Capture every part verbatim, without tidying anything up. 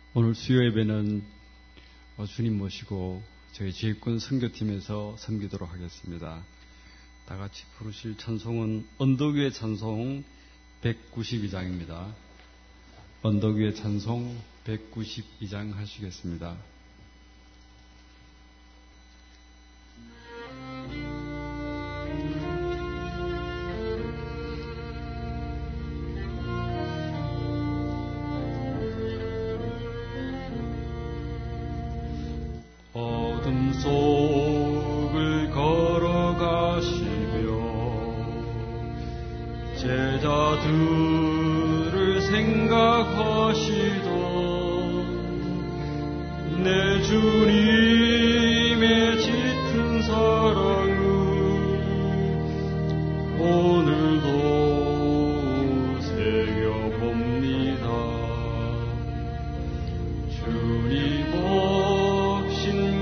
오늘 수요 예배는 주님 모시고 저희 지휘권 선교팀에서 섬기도록 하겠습니다. 다 같이 부르실 찬송은 언덕 위의 찬송 백구십이 장입니다. 언덕 위의 찬송 백구십이 장 하시겠습니다. 속을 걸어가시며 제자들을 생각하시던 내 주님의 짙은 사랑을 오늘도 새겨봅니다. 주님 없인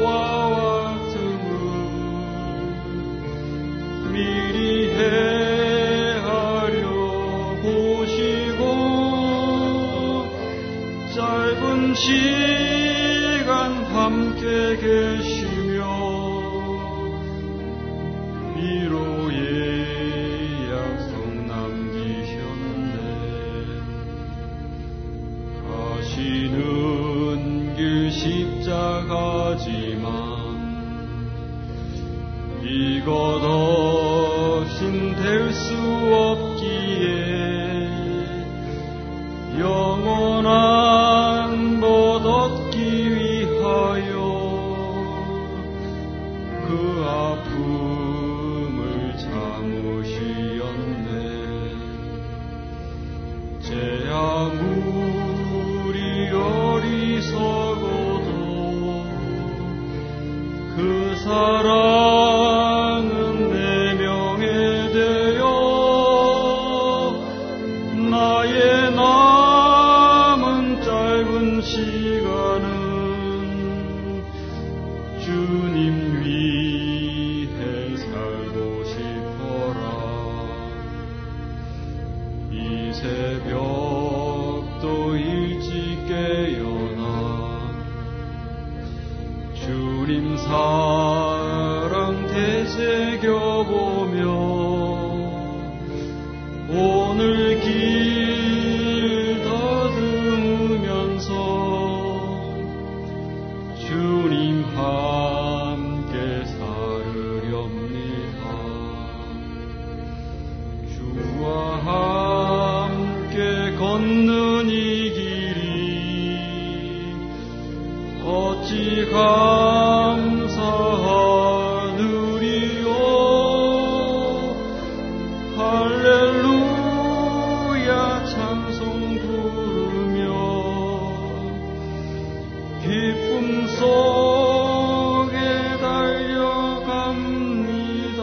시간 함께 계시며 위로의 약속 남기셨네. 가시는 길 십자가지만 이것 없인 될 수 없기에 영원한 법 얻기 위하여 그 아픔을 참으시었네. 제 아무리 어리석어도 그 사랑은 내 명에 되어 나의 남은 짧은 시간은 주님 위해 살고 싶어라. 이 새벽도 일찍 깨어나 주님 사랑 되새겨보며 오늘 길 더듬으면서 주님 함께 살으렵니다. 주와 함께 걷는 이 길이 어찌 감사하느리요. 할렐루야 찬송 부르며 기쁨 속에 달려갑니다.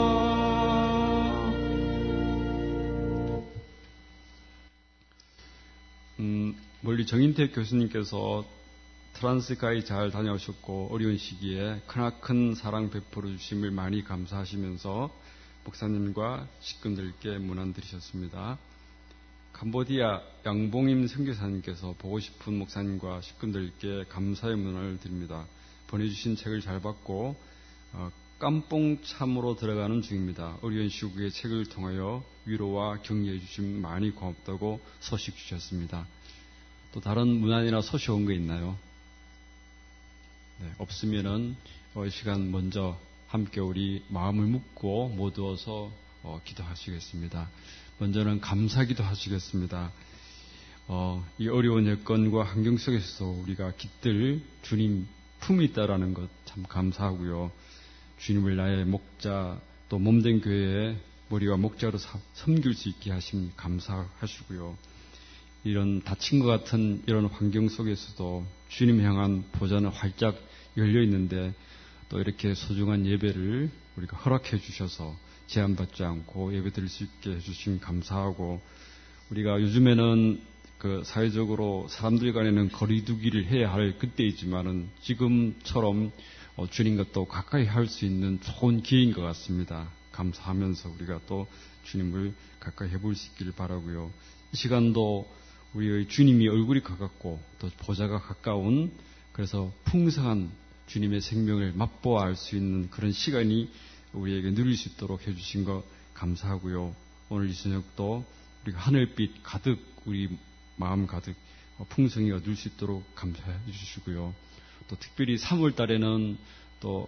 음, 멀리 정인택 교수님께서 트란스가이 잘 다녀오셨고 어려운 시기에 크나큰 사랑 베풀어 주심을 많이 감사하시면서 목사님과 식구들께 문안 드리셨습니다. 캄보디아 양봉임 선교사님께서 보고 싶은 목사님과 식구들께 감사의 문안을 드립니다. 보내주신 책을 잘 받고 어, 깜뽕참으로 들어가는 중입니다. 어려운 시국에 책을 통하여 위로와 격려해 주심 많이 고맙다고 소식 주셨습니다. 또 다른 문안이나 소식 온 거 있나요? 네, 없으면은 이 시간 먼저 함께 우리 마음을 묶고 모두어서 어, 기도하시겠습니다. 먼저는 감사기도 하시겠습니다. 어, 이 어려운 여건과 환경 속에서 우리가 깃들 주님 품이 있다라는 것 참 감사하고요. 주님을 나의 목자 또 몸된 교회에 머리와 목자로 사, 섬길 수 있게 하심 감사하시고요. 이런 다친 것 같은 이런 환경 속에서도 주님 향한 보좌는 활짝 열려 있는데 또 이렇게 소중한 예배를 우리가 허락해 주셔서 제한받지 않고 예배 드릴 수 있게 해주신 감사하고, 우리가 요즘에는 그 사회적으로 사람들 간에는 거리두기를 해야 할 그때이지만은 지금처럼 주님과 또 가까이 할 수 있는 좋은 기회인 것 같습니다. 감사하면서 우리가 또 주님을 가까이 해볼 수 있기를 바라고요. 이 시간도 우리의 주님이 얼굴이 가깝고 또 보좌가 가까운 그래서 풍성한 주님의 생명을 맛보아 알 수 있는 그런 시간이 우리에게 누릴 수 있도록 해주신 것 감사하고요. 오늘 이 저녁도 우리가 하늘빛 가득 우리 마음 가득 풍성히 얻을 수 있도록 감사해 주시고요. 또 특별히 삼월 달에는 또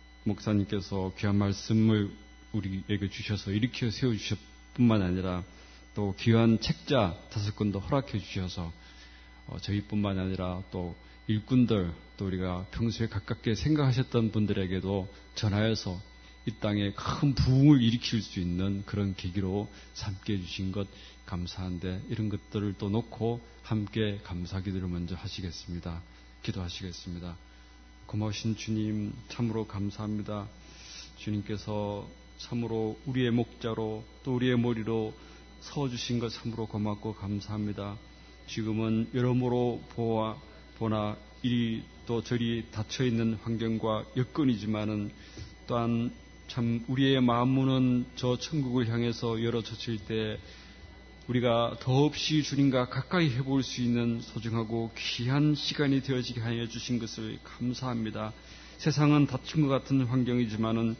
목사님께서 귀한 말씀을 우리에게 주셔서 일으켜 세워주셨 뿐만 아니라 또 귀한 책자 다섯 권도 허락해 주셔서 어, 저희뿐만 아니라 또 일꾼들 또 우리가 평소에 가깝게 생각하셨던 분들에게도 전하여서 이 땅에 큰 부흥을 일으킬 수 있는 그런 계기로 삼게 해주신 것 감사한데 이런 것들을 또 놓고 함께 감사 기도를 먼저 하시겠습니다. 기도하시겠습니다. 고마우신 주님 참으로 감사합니다. 주님께서 참으로 우리의 목자로 또 우리의 머리로 서주신 것 참으로 고맙고 감사합니다. 지금은 여러모로 보아, 보나 이리 또 저리 닫혀있는 환경과 여건이지만은 또한 참 우리의 마음문은 저 천국을 향해서 열어젖힐 때 우리가 더없이 주님과 가까이 해볼 수 있는 소중하고 귀한 시간이 되어지게 하여 주신 것을 감사합니다. 세상은 닫힌 것 같은 환경이지만은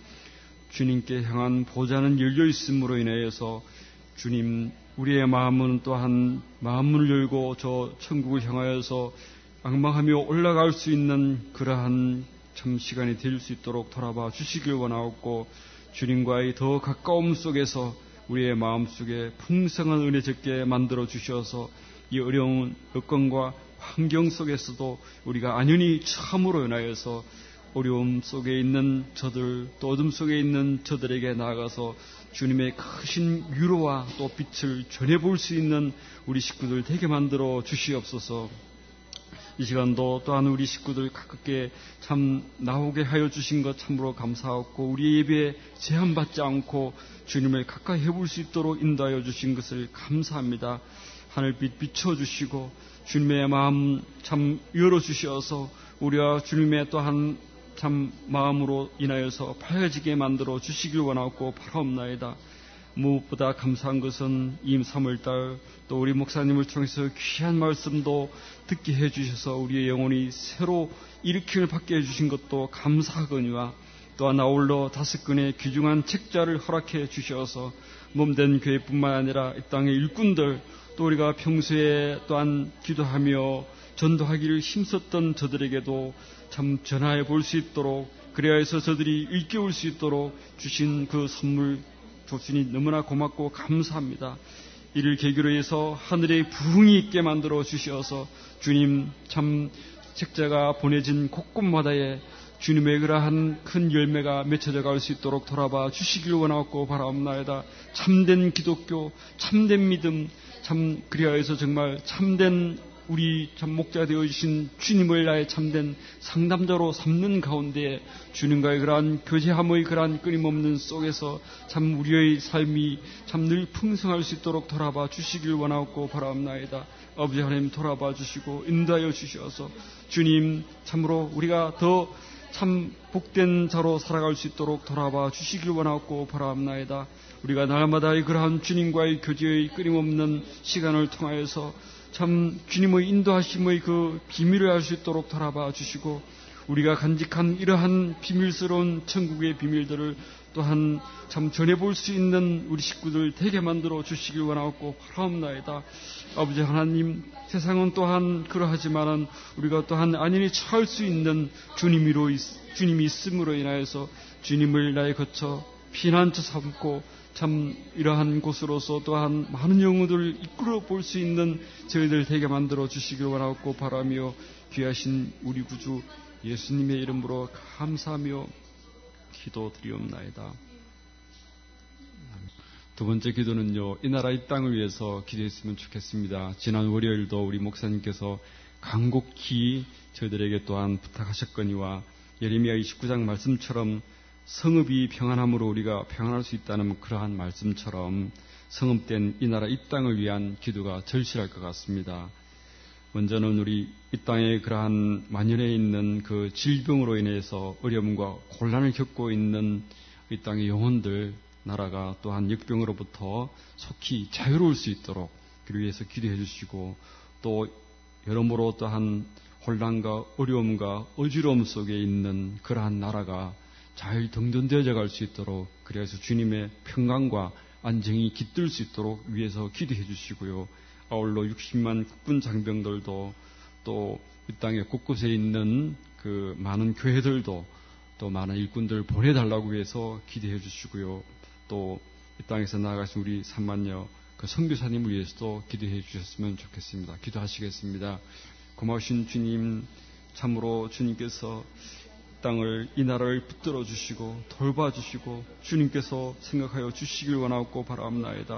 주님께 향한 보좌는 열려 있음으로 인하여서 주님 우리의 마음은 또한 마음문을 열고 저 천국을 향하여서 악망하며 올라갈 수 있는 그러한 참 시간이 될 수 있도록 돌아봐 주시길 원하옵고 주님과의 더 가까움 속에서 우리의 마음속에 풍성한 은혜 적게 만들어 주셔서 이 어려운 여건과 환경 속에서도 우리가 안연히 참으로 인하여서 어려움 속에 있는 저들 또 어둠 속에 있는 저들에게 나아가서 주님의 크신 위로와 또 빛을 전해볼 수 있는 우리 식구들 되게 만들어 주시옵소서. 이 시간도 또한 우리 식구들 가깝게 참 나오게 하여 주신 것 참으로 감사하고 우리 예배에 제한받지 않고 주님을 가까이 해볼 수 있도록 인도하여 주신 것을 감사합니다. 하늘빛 비춰주시고 주님의 마음 참 열어주셔서 우리와 주님의 또한 참 마음으로 인하여서 밝아지게 만들어 주시길 원하고 바라옵나이다. 무엇보다 감사한 것은 이 삼월달 또 우리 목사님을 통해서 귀한 말씀도 듣게 해주셔서 우리의 영혼이 새로 일으킴을 받게 해주신 것도 감사하거니와 또한 아울러 다섯 권의 귀중한 책자를 허락해 주셔서 몸된 교회뿐만 아니라 이 땅의 일꾼들 또 우리가 평소에 또한 기도하며 전도하기를 힘썼던 저들에게도 참 전하해 볼 수 있도록 그래야 해서 저들이 일깨울 수 있도록 주신 그 선물 주시니 너무나 고맙고 감사합니다. 이를 계기로 해서 하늘의 부흥이 있게 만들어 주셔서 주님 참 책자가 보내진 곳곳마다에 주님의 그러한 큰 열매가 맺혀져 갈 수 있도록 돌아봐 주시길 원하고 바라옵나이다. 참된 기독교, 참된 믿음, 참 그리하여서 정말 참된 우리 참 목자 되어주신 주님을 나의 참된 상담자로 삼는 가운데 주님과의 그러한 교제함의 그러한 끊임없는 속에서 참 우리의 삶이 참 늘 풍성할 수 있도록 돌아봐 주시길 원하고 바라옵나이다. 아버지 하나님 돌아봐 주시고 인도하여 주셔서 주님 참으로 우리가 더 참 복된 자로 살아갈 수 있도록 돌아봐 주시길 원하고 바라옵나이다. 우리가 날마다의 그러한 주님과의 교제의 끊임없는 시간을 통하여서 참 주님의 인도하심의 그 비밀을 알 수 있도록 돌아봐 주시고 우리가 간직한 이러한 비밀스러운 천국의 비밀들을 또한 참 전해볼 수 있는 우리 식구들 되게 만들어 주시길 원하고 바라옵나이다. 아버지 하나님 세상은 또한 그러하지만은 우리가 또한 안연히 처할 수 있는 주님으로 주님이 있음으로 인하여서 주님을 나에 거쳐 피난처 삼고 참 이러한 곳으로서 또한 많은 영혼들을 이끌어 볼 수 있는 저희들 되게 만들어 주시길 원하고 바라며 귀하신 우리 구주 예수님의 이름으로 감사하며 기도드리옵나이다. 두 번째 기도는요, 이 나라 이 땅을 위해서 기도했으면 좋겠습니다. 지난 월요일도 우리 목사님께서 간곡히 저희들에게 또한 부탁하셨거니와 예레미야 이십구 장 말씀처럼 성읍이 평안함으로 우리가 평안할 수 있다는 그러한 말씀처럼 성읍된 이 나라 이 땅을 위한 기도가 절실할 것 같습니다. 먼저는 우리 이 땅에 그러한 만연해 있는 그 질병으로 인해서 어려움과 곤란을 겪고 있는 이 땅의 영혼들, 나라가 또한 역병으로부터 속히 자유로울 수 있도록 그를 위해서 기도해 주시고 또 여러모로 또한 혼란과 어려움과 어지러움 속에 있는 그러한 나라가 잘 등전되어져 갈 수 있도록, 그래서 주님의 평강과 안정이 깃들 수 있도록 위해서 기도해 주시고요. 아울러 육십만 국군 장병들도 또 이 땅의 곳곳에 있는 그 많은 교회들도 또 많은 일꾼들 보내달라고 해서 기도해 주시고요. 또 이 땅에서 나아가신 우리 삼만여 그 선교사님을 위해서도 기도해 주셨으면 좋겠습니다. 기도하시겠습니다. 고마우신 주님, 참으로 주님께서 땅을, 이 나라를 붙들어 주시고 돌봐주시고 주님께서 생각하여 주시길 원하고 바라옵나이다.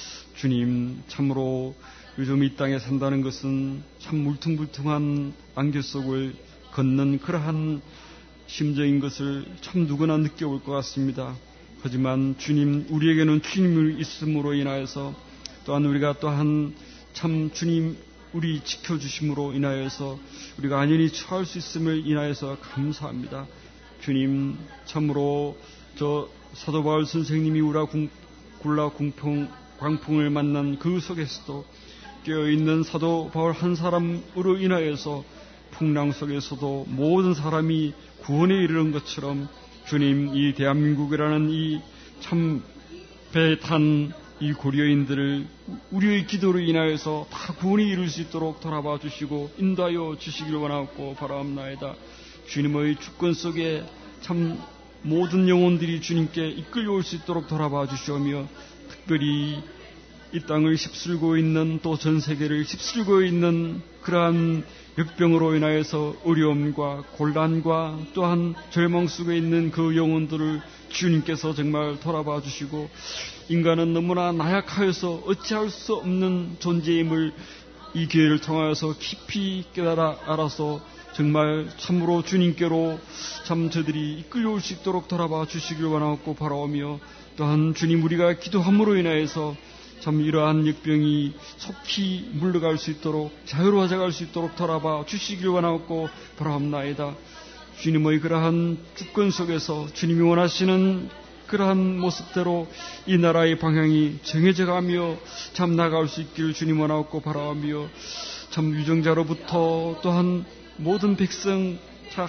주님, 참으로 요즘 이 땅에 산다는 것은 참 물퉁물퉁한 안개 속을 걷는 그러한 심정인 것을 참 누구나 느껴올 것 같습니다. 하지만 주님, 우리에게는 주님이 있음으로 인하여서, 또한 우리가 또한 참 주님 우리 지켜주심으로 인하여서 우리가 안전히 처할 수 있음을 인하여서 감사합니다. 주님, 참으로 저 사도 바울 선생님이 우라 굴라 궁풍, 광풍을 만난 그 속에서도 깨어있는 사도 바울 한 사람으로 인하여서 풍랑 속에서도 모든 사람이 구원에 이르는 것처럼 주님, 이 대한민국이라는 이 참 배에 탄 이 고려인들을 우리의 기도로 인하여서 다 구원에 이룰 수 있도록 돌아봐 주시고 인도하여 주시길 원하고 바라옵나이다. 주님의 주권 속에 참 모든 영혼들이 주님께 이끌려올 수 있도록 돌아봐 주시오며, 특별히 이 땅을 휩쓸고 있는, 또 전 세계를 휩쓸고 있는 그러한 역병으로 인하여서 어려움과 곤란과 또한 절망 속에 있는 그 영혼들을 주님께서 정말 돌아봐 주시고, 인간은 너무나 나약하여서 어찌할 수 없는 존재임을 이 기회를 통하여서 깊이 깨달아 알아서 정말 참으로 주님께로 참 저들이 이끌려올 수 있도록 돌아봐 주시길 원하고 바라오며, 또한 주님, 우리가 기도함으로 인하여서 참 이러한 역병이 속히 물러갈 수 있도록, 자유로워져 갈 수 있도록 돌아봐 주시길 원하고 바라옵나이다. 주님의 그러한 주권 속에서 주님이 원하시는 그러한 모습대로 이 나라의 방향이 정해져 가며 참 나아갈 수 있기를 주님 원하고 바라오며, 참 유정자로부터 또한 모든 백성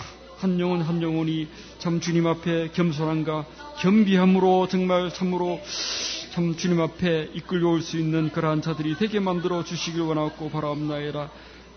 한 영혼 한 영혼이 참 주님 앞에 겸손함과 겸비함으로 정말 참으로 참 주님 앞에 이끌려올 수 있는 그러한 자들이 되게 만들어 주시길 원하고 바라옵나이다.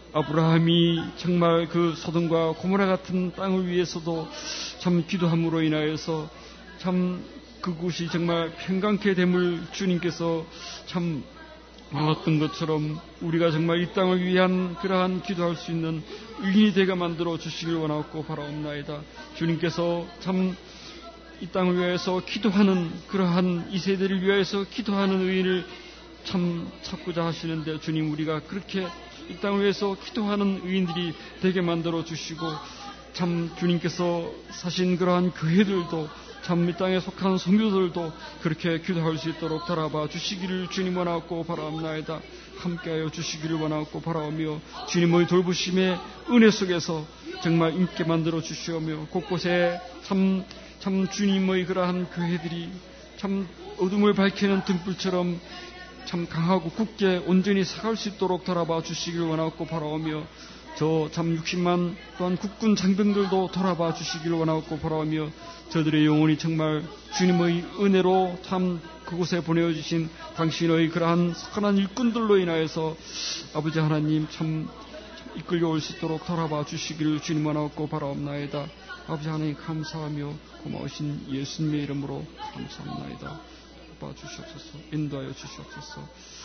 아브라함이 정말 그 소돔과 고모라 같은 땅을 위해서도 참 기도함으로 인하여서 참 그곳이 정말 평강케 됨을 주님께서 참 말했던 것처럼 우리가 정말 이 땅을 위한 그러한 기도할 수 있는 의인이 되게 만들어 주시길 원하고 바라옵나이다. 주님께서 참 이 땅을 위해서 기도하는 그러한 이 세대를 위해서 기도하는 의인을 참 찾고자 하시는데, 주님, 우리가 그렇게 이 땅을 위해서 기도하는 의인들이 되게 만들어 주시고, 참 주님께서 사신 그러한 교회들도 참 이 땅에 속한 성교들도 그렇게 기도할 수 있도록 돌아봐 주시기를 주님 원하고 바라옵나이다. 함께하여 주시기를 원하고 바라오며, 주님의 돌보심의 은혜 속에서 정말 있게 만들어 주시오며, 곳곳에 참, 참 주님의 그러한 교회들이 참 어둠을 밝히는 등불처럼 참 강하고 굳게 온전히 사갈 수 있도록 돌아봐 주시길 원하고 바라오며, 저 참 육십만 또한 국군 장병들도 돌아봐 주시길 원하고 바라오며, 저들의 영혼이 정말 주님의 은혜로 참 그곳에 보내어주신 당신의 그러한 선한 일꾼들로 인하여서 아버지 하나님 참 이끌려올 수 있도록 돌아봐 주시기를 주님 원하고 바라옵나이다. 아버지 하나님 감사하며 고마우신 예수님의 이름으로 감사합나이다. 돌봐 주시옵소서, 인도하여 주시옵소서.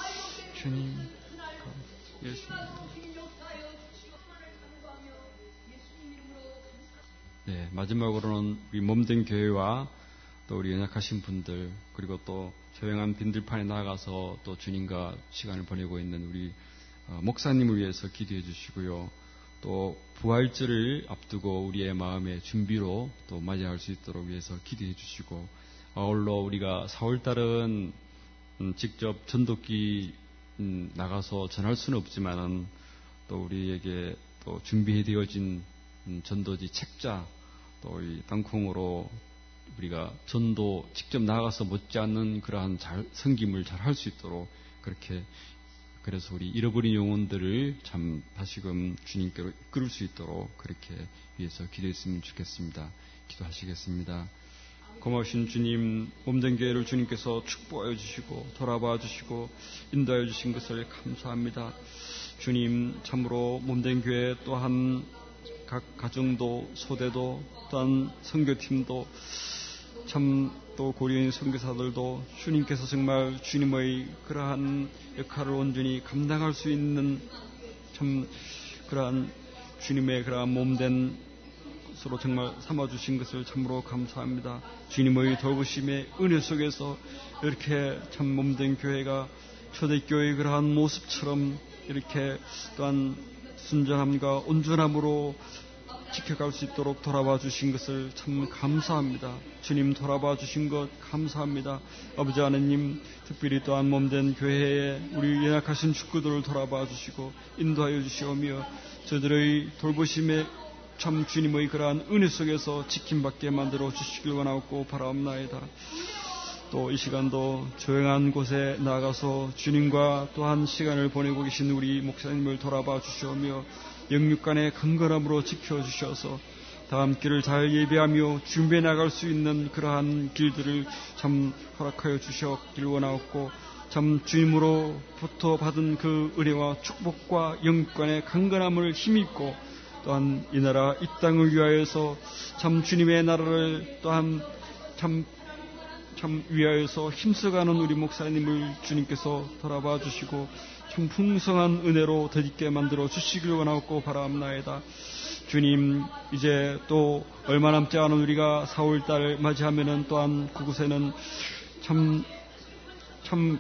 주님, 예수님. 네, 마지막으로는 우리 몸된 교회와 또 우리 연약하신 분들, 그리고 또 조용한 빈들판에 나가서 또 주님과 시간을 보내고 있는 우리 목사님을 위해서 기도해 주시고요. 또 부활절을 앞두고 우리의 마음의 준비로 또 맞이할 수 있도록 위해서 기도해 주시고, 아울러 우리가 사월달은 직접 전도기 나가서 전할 수는 없지만은 또 우리에게 또 준비되어진 전도지 책자, 또 이 땅콩으로 우리가 전도 직접 나가서 못지않는 그러한 잘, 섬김을 잘 할 수 있도록 그렇게 그래서 우리 잃어버린 영혼들을 참 다시금 주님께로 이끌 수 있도록 그렇게 위해서 기도했으면 좋겠습니다. 기도하시겠습니다. 고마우신 주님, 몸된 교회를 주님께서 축복하여 주시고 돌아봐 주시고 인도하여 주신 것을 감사합니다. 주님, 참으로 몸된 교회 또한 각 가정도 소대도 또한 선교팀도 참 또 고려인 선교사들도 주님께서 정말 주님의 그러한 역할을 온전히 감당할 수 있는 참 그러한 주님의 그러한 몸된 것으로 정말 삼아주신 것을 참으로 감사합니다. 주님의 돌보심의 은혜 속에서 이렇게 참 몸된 교회가 초대교회의 그러한 모습처럼 이렇게 또한 순전함과 온전함으로 지켜갈 수 있도록 돌아봐 주신 것을 참 감사합니다. 주님 돌아봐 주신 것 감사합니다. 아버지 하나님, 특별히 또한 몸된 교회에 우리 연약하신 축구들을 돌아봐 주시고 인도하여 주시오며 저들의 돌보심에 참 주님의 그러한 은혜 속에서 지킴받게 만들어 주시길 원하고 바라옵나이다. 또 이 시간도 조용한 곳에 나가서 주님과 또한 시간을 보내고 계신 우리 목사님을 돌아봐 주시오며 영육간의 강건함으로 지켜주셔서 다음 길을 잘 예배하며 준비해 나갈 수 있는 그러한 길들을 참 허락하여 주셨길 원하옵고 참 주님으로부터 받은 그 은혜와 축복과 영육간의 강건함을 힘입고 또한 이 나라 이 땅을 위하여서 참 주님의 나라를 또한 참 참 위하여서 힘써가는 우리 목사님을 주님께서 돌아봐 주시고 참 풍성한 은혜로 더있게 만들어 주시길 원하고 바라옵나이다. 주님, 이제 또 얼마 남지 않은 우리가 사월달 맞이하면은 또한 그곳에는 참, 참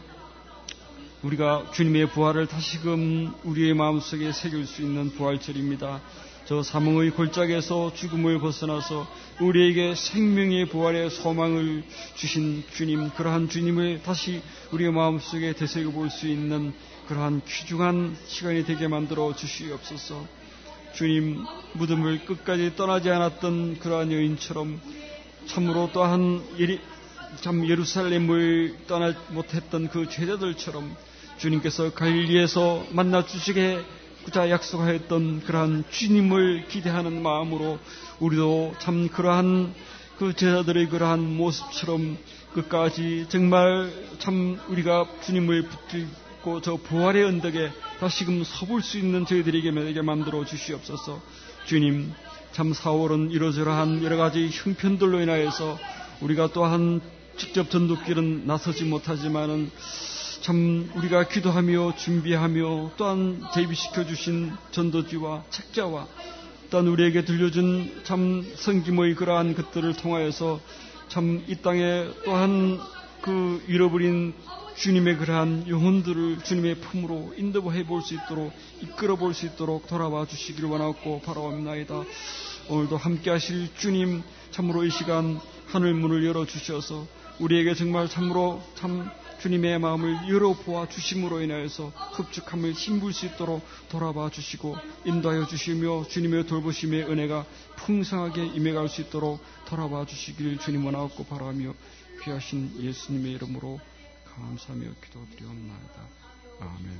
우리가 주님의 부활을 다시금 우리의 마음속에 새길 수 있는 부활절입니다. 저 사망의 골짜기에서 죽음을 벗어나서 우리에게 생명의 부활의 소망을 주신 주님, 그러한 주님을 다시 우리의 마음속에 되새겨 볼 수 있는 그러한 귀중한 시간이 되게 만들어 주시옵소서. 주님, 무덤을 끝까지 떠나지 않았던 그러한 여인처럼 참으로 또한 예리, 참 예루살렘을 떠나지 못했던 그 제자들처럼 주님께서 갈릴리에서 만나 주시게 자 약속하였던 그러한 주님을 기대하는 마음으로 우리도 참 그러한 그 제자들의 그러한 모습처럼 끝까지 정말 참 우리가 주님을 붙들고 저 부활의 언덕에 다시금 서볼 수 있는 저희들에게 만들어 주시옵소서. 주님, 참 사월은 이러저러한 여러 가지 형편들로 인하여서 우리가 또한 직접 전도길은 나서지 못하지만은 참 우리가 기도하며 준비하며 또한 대비시켜 주신 전도지와 책자와 또한 우리에게 들려준 참 성김의 그러한 것들을 통하여서 참 이 땅에 또한 그 잃어버린 주님의 그러한 영혼들을 주님의 품으로 인도해 볼 수 있도록 이끌어 볼 수 있도록 돌아와 주시기를 원하고 바라옵나이다. 오늘도 함께 하실 주님, 참으로 이 시간 하늘 문을 열어 주셔서 우리에게 정말 참으로 참 주님의 마음을 열어보아 주심으로 인하여서 흡축함을 힘볼 수 있도록 돌아봐 주시고 인도하여 주시며 주님의 돌보심의 은혜가 풍성하게 임해갈 수 있도록 돌아봐 주시기를 주님 원하옵고 바라며 귀하신 예수님의 이름으로 감사하며 기도드리옵나이다. 아멘.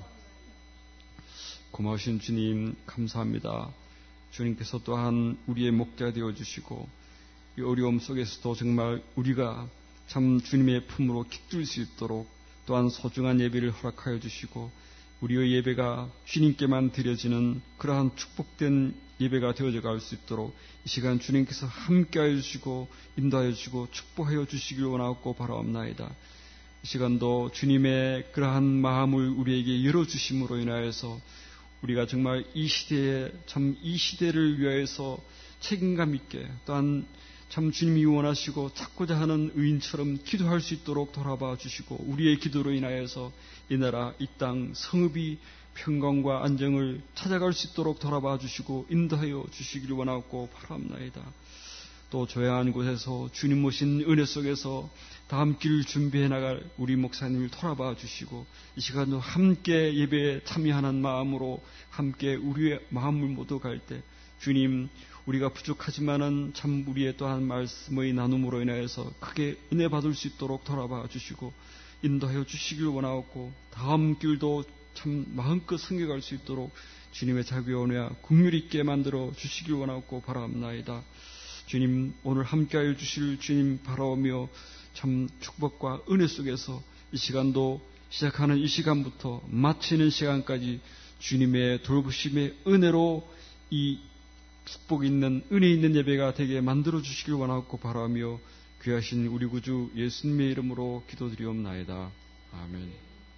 고마우신 주님 감사합니다. 주님께서 또한 우리의 목자 되어주시고 이 어려움 속에서도 정말 우리가 참 주님의 품으로 깃들 수 있도록 또한 소중한 예배를 허락하여 주시고 우리의 예배가 주님께만 드려지는 그러한 축복된 예배가 되어져 갈 수 있도록 이 시간 주님께서 함께하여 주시고 인도하여 주시고 축복하여 주시길 원하고 바라옵나이다. 이 시간도 주님의 그러한 마음을 우리에게 열어주심으로 인하여서 우리가 정말 이 시대에 참 이 시대를 위하여서 책임감 있게 또한 참 주님이 원하시고 찾고자 하는 의인처럼 기도할 수 있도록 돌아봐 주시고 우리의 기도로 인하여서 이 나라 이 땅 성읍이 평강과 안정을 찾아갈 수 있도록 돌아봐 주시고 인도하여 주시기를 원하고 바랍나이다. 또 조용한 곳에서 주님 모신 은혜 속에서 다음 길을 준비해 나갈 우리 목사님을 돌아봐 주시고 이 시간도 함께 예배에 참여하는 마음으로 함께 우리의 마음을 모두 갈 때 주님, 우리가 부족하지만은 참 우리의 또한 말씀의 나눔으로 인하여서 크게 은혜 받을 수 있도록 돌아봐 주시고 인도하여 주시길 원하옵고 다음 길도 참 마음껏 섬겨갈 수 있도록 주님의 자비와 은혜와 긍휼 있게 만들어 주시길 원하고 바라옵나이다. 주님, 오늘 함께하여 주실 주님 바라오며 참 축복과 은혜 속에서 이 시간도 시작하는 이 시간부터 마치는 시간까지 주님의 돌보심의 은혜로 이 축복 있는 은혜 있는 예배가 되게 만들어 주시길 원하고 바라며 귀하신 우리 구주 예수님의 이름으로 기도드리옵나이다. 아멘.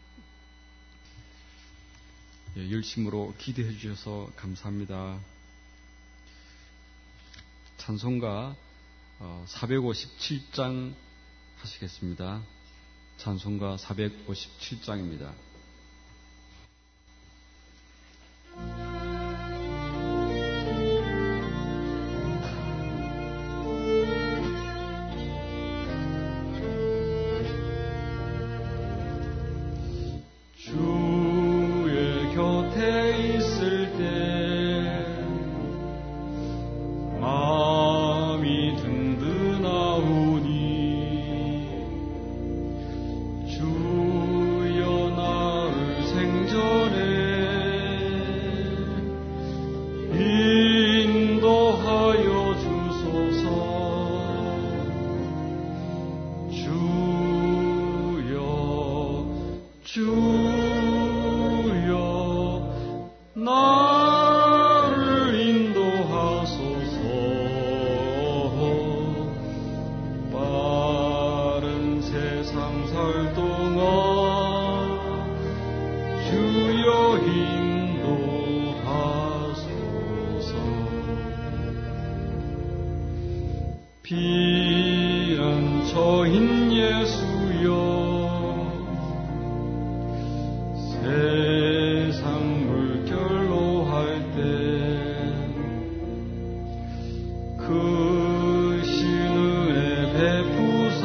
예, 열심으로 기도해 주셔서 감사합니다. 찬송가 사백오십칠 장 하시겠습니다. 찬송가 사백오십칠 장입니다. 주의 곁에 있을 때 마음이 든든하오니 주여 나를 생전에 인도하여 주소서. 주여 주여 나를 인도하소서. 빠른 세상 살 동안 주여 인도하소서. 피난처인 예수여 세상 물결로 할 때 크신 은혜 베푸사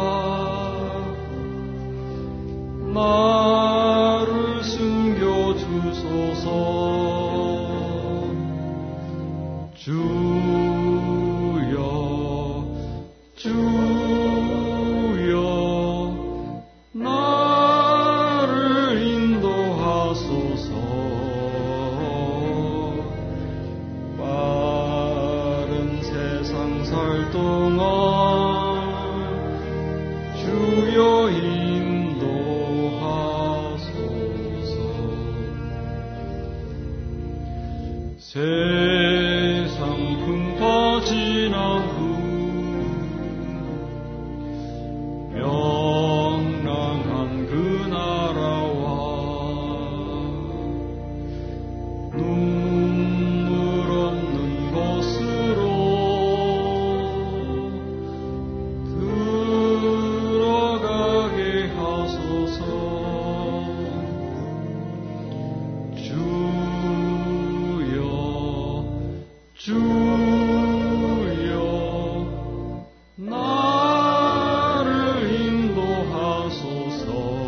나를 숨겨주소서. 주여 주여 나를 인도하소서. 빠른 세상 살 동안 주여 인도하소서. 세상 풍파 지난 후 명랑한 그 나라와 눈물 없는 곳으로 들어가게 하소서. 주여 주여 나를 인도하소서.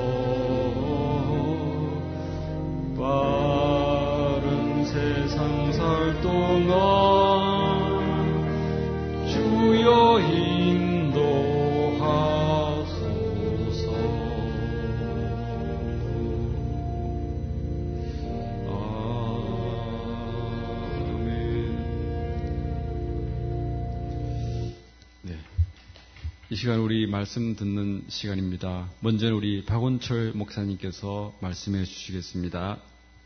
빠른 세상 살 동안 주여 인도하소서. 네, 이 시간 우리 말씀 듣는 시간입니다. 먼저는 우리 박원철 목사님께서 말씀해 주시겠습니다.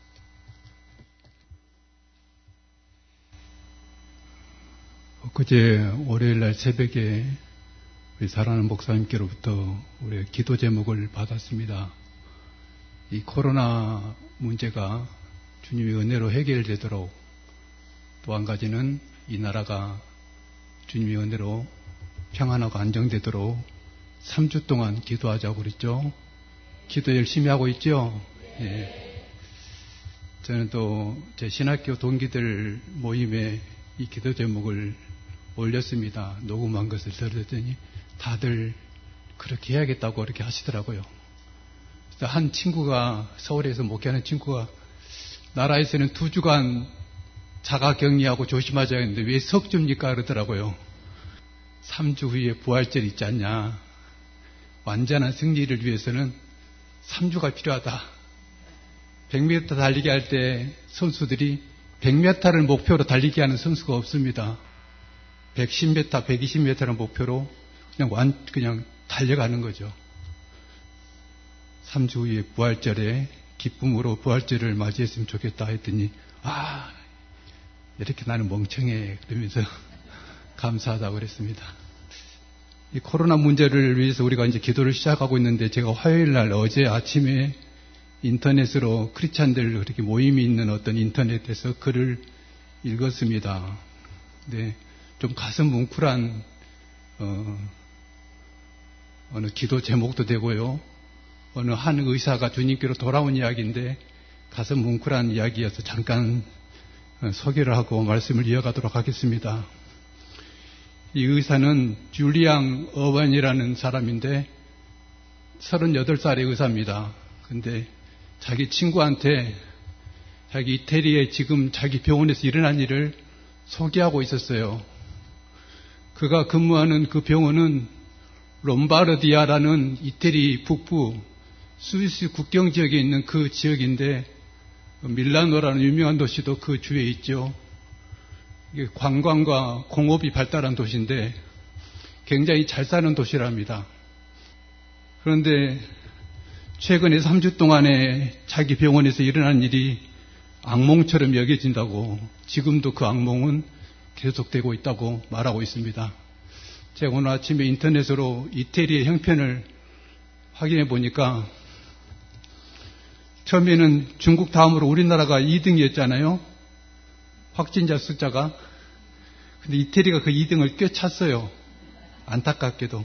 엊그제 월요일날 새벽에 우리 사랑하는 목사님께로부터 우리 기도 제목을 받았습니다. 이 코로나 문제가 주님의 은혜로 해결되도록, 또 한 가지는 이 나라가 주님의 은혜로 평안하고 안정되도록 삼 주 동안 기도하자고 그랬죠. 기도 열심히 하고 있죠. 예. 저는 또 제 신학교 동기들 모임에 이 기도 제목을 올렸습니다. 녹음한 것을 들었더니 다들 그렇게 해야겠다고 그렇게 하시더라고요. 그래서 한 친구가, 서울에서 목회하는 친구가, 나라에서는 두 주간 자가격리하고 조심하자 했는데 왜 석 주입니까? 그러더라고요. 삼 주 후에 부활절 있지 않냐. 완전한 승리를 위해서는 삼 주가 필요하다. 백 미터 달리기 할 때 선수들이 백 미터를 목표로 달리기 하는 선수가 없습니다. 백십 미터, 백이십 미터를 목표로 그냥 완, 그냥 달려가는 거죠. 삼 주 후에 부활절에 기쁨으로 부활절을 맞이했으면 좋겠다 했더니, 아, 이렇게 나는 멍청해. 그러면서 감사하다고 그랬습니다. 이 코로나 문제를 위해서 우리가 이제 기도를 시작하고 있는데, 제가 화요일 날 어제 아침에 인터넷으로 크리스찬들 그렇게 모임이 있는 어떤 인터넷에서 글을 읽었습니다. 근데 좀 가슴 뭉클한 어, 어느 기도 제목도 되고요. 어느 한 의사가 주님께로 돌아온 이야기인데 가슴 뭉클한 이야기여서 잠깐 소개를 하고 말씀을 이어가도록 하겠습니다. 이 의사는 줄리앙 어반이라는 사람인데 서른여덟 살의 의사입니다. 근데 자기 친구한테 자기 이태리에 지금 자기 병원에서 일어난 일을 소개하고 있었어요. 그가 근무하는 그 병원은 롬바르디아라는 이태리 북부 스위스 국경 지역에 있는 그 지역인데, 밀라노라는 유명한 도시도 그 주위에 있죠. 이게 관광과 공업이 발달한 도시인데 굉장히 잘 사는 도시랍니다. 그런데 최근에 삼 주 동안에 자기 병원에서 일어난 일이 악몽처럼 여겨진다고, 지금도 그 악몽은 계속되고 있다고 말하고 있습니다. 제가 오늘 아침에 인터넷으로 이태리의 형편을 확인해 보니까 처음에는 중국 다음으로 우리나라가 이 등이었잖아요. 확진자 숫자가. 근데 이태리가 그 이 등을 꿰찼어요. 안타깝게도.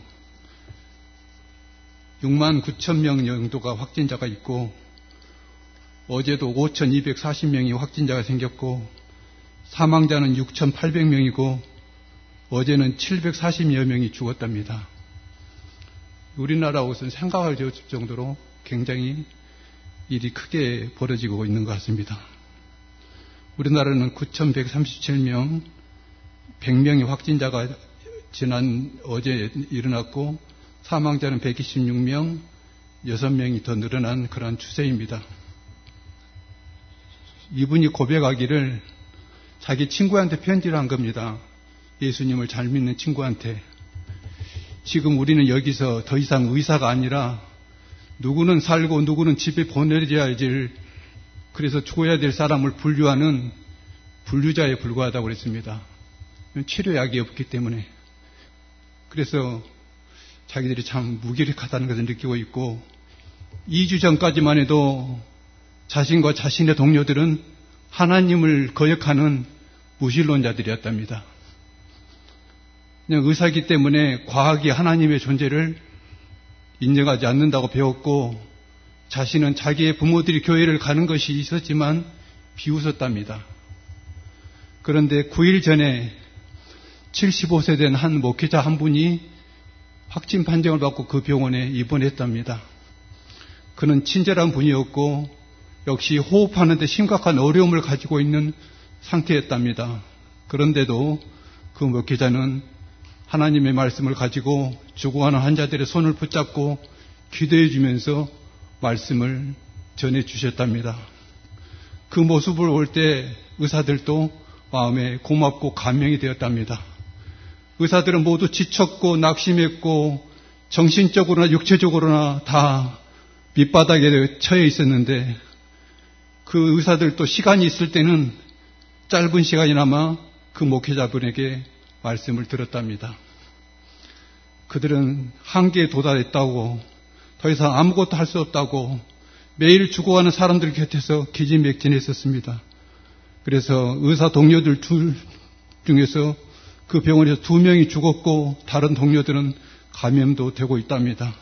육만 구천 명 정도가 확진자가 있고, 어제도 오천이백사십 명이 확진자가 생겼고, 사망자는 육천팔백 명이고, 어제는 칠백사십여 명이 죽었답니다. 우리나라하고는 생각할 정도로 굉장히 일이 크게 벌어지고 있는 것 같습니다. 우리나라는 구천백삼십칠 명, 백 명의 확진자가 지난 어제 일어났고, 사망자는 백이십육 명, 여섯 명이 더 늘어난 그런 추세입니다. 이분이 고백하기를 자기 친구한테 편지를 한 겁니다. 예수님을 잘 믿는 친구한테. 지금 우리는 여기서 더 이상 의사가 아니라 누구는 살고 누구는 집에 보내야 될, 그래서 죽어야 될 사람을 분류하는 분류자에 불과하다고 그랬습니다. 치료약이 없기 때문에. 그래서 자기들이 참 무기력하다는 것을 느끼고 있고, 이 주 전까지만 해도 자신과 자신의 동료들은 하나님을 거역하는 무신론자들이었답니다. 그냥 의사이기 때문에 과학이 하나님의 존재를 인정하지 않는다고 배웠고, 자신은 자기의 부모들이 교회를 가는 것이 있었지만 비웃었답니다. 그런데 구 일 전에 칠십오 세 된 한 목회자 한 분이 확진 판정을 받고 그 병원에 입원했답니다. 그는 친절한 분이었고 역시 호흡하는데 심각한 어려움을 가지고 있는 상태였답니다. 그런데도 그 목회자는 하나님의 말씀을 가지고 죽어가는 환자들의 손을 붙잡고 기도해 주면서 말씀을 전해 주셨답니다. 그 모습을 볼 때 의사들도 마음에 고맙고 감명이 되었답니다. 의사들은 모두 지쳤고 낙심했고 정신적으로나 육체적으로나 다 밑바닥에 처해 있었는데, 그 의사들도 시간이 있을 때는 짧은 시간이나마 그 목회자분에게 말씀을 들었답니다. 그들은 한계에 도달했다고, 더 이상 아무것도 할 수 없다고 매일 죽어가는 사람들 곁에서 기진맥진했었습니다. 그래서 의사 동료들 둘 중에서 그 병원에서 두 명이 죽었고 다른 동료들은 감염도 되고 있답니다.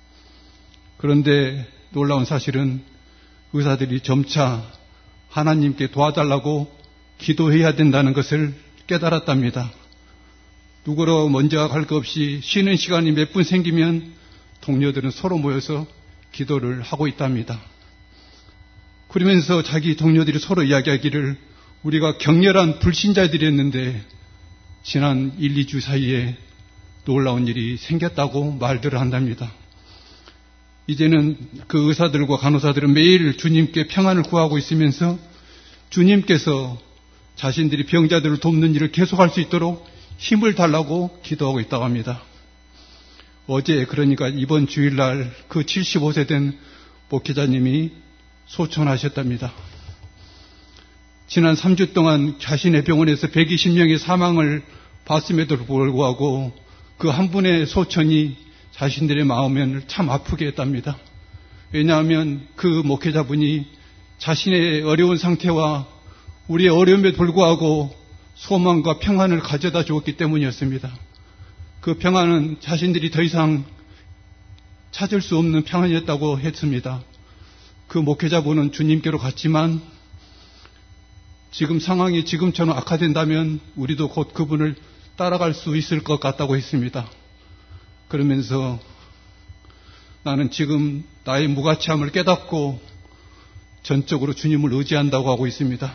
그런데 놀라운 사실은 의사들이 점차 하나님께 도와달라고 기도해야 된다는 것을 깨달았답니다. 누구로 먼저 갈 것 없이 쉬는 시간이 몇 분 생기면 동료들은 서로 모여서 기도를 하고 있답니다. 그러면서 자기 동료들이 서로 이야기하기를, 우리가 격렬한 불신자들이었는데 지난 일, 이 주 사이에 놀라운 일이 생겼다고 말들을 한답니다. 이제는 그 의사들과 간호사들은 매일 주님께 평안을 구하고 있으면서 주님께서 자신들이 병자들을 돕는 일을 계속할 수 있도록 힘을 달라고 기도하고 있다고 합니다. 어제 그러니까 이번 주일날 그 칠십오 세 된 목회자님이 소천하셨답니다. 지난 삼 주 동안 자신의 병원에서 백이십 명의 사망을 봤음에도 불구하고 그 한 분의 소천이 자신들의 마음을 참 아프게 했답니다. 왜냐하면 그 목회자분이 자신의 어려운 상태와 우리의 어려움에 불구하고 소망과 평안을 가져다 주었기 때문이었습니다. 그 평안은 자신들이 더 이상 찾을 수 없는 평안이었다고 했습니다. 그 목회자분은 주님께로 갔지만 지금 상황이 지금처럼 악화된다면 우리도 곧 그분을 따라갈 수 있을 것 같다고 했습니다. 그러면서 나는 지금 나의 무가치함을 깨닫고 전적으로 주님을 의지한다고 하고 있습니다.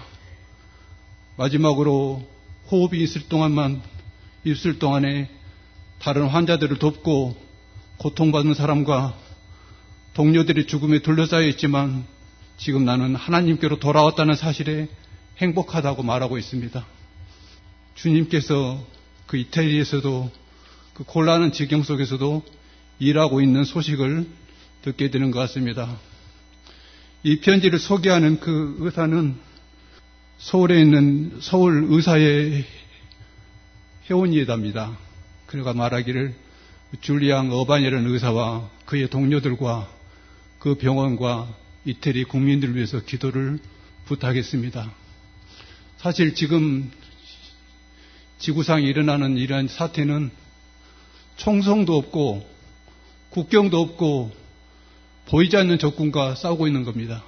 마지막으로 호흡이 있을 동안만, 있을 동안에 다른 환자들을 돕고 고통받는 사람과 동료들의 죽음에 둘러싸여 있지만 지금 나는 하나님께로 돌아왔다는 사실에 행복하다고 말하고 있습니다. 주님께서 그 이태리에서도 그 곤란한 지경 속에서도 일하고 있는 소식을 듣게 되는 것 같습니다. 이 편지를 소개하는 그 의사는 서울에 있는 서울 의사의 회원이답니다. 그가 말하기를 줄리앙 어바니라는 의사와 그의 동료들과 그 병원과 이태리 국민들을 위해서 기도를 부탁했습니다. 사실 지금 지구상에 일어나는 이러한 사태는 총성도 없고 국경도 없고 보이지 않는 적군과 싸우고 있는 겁니다.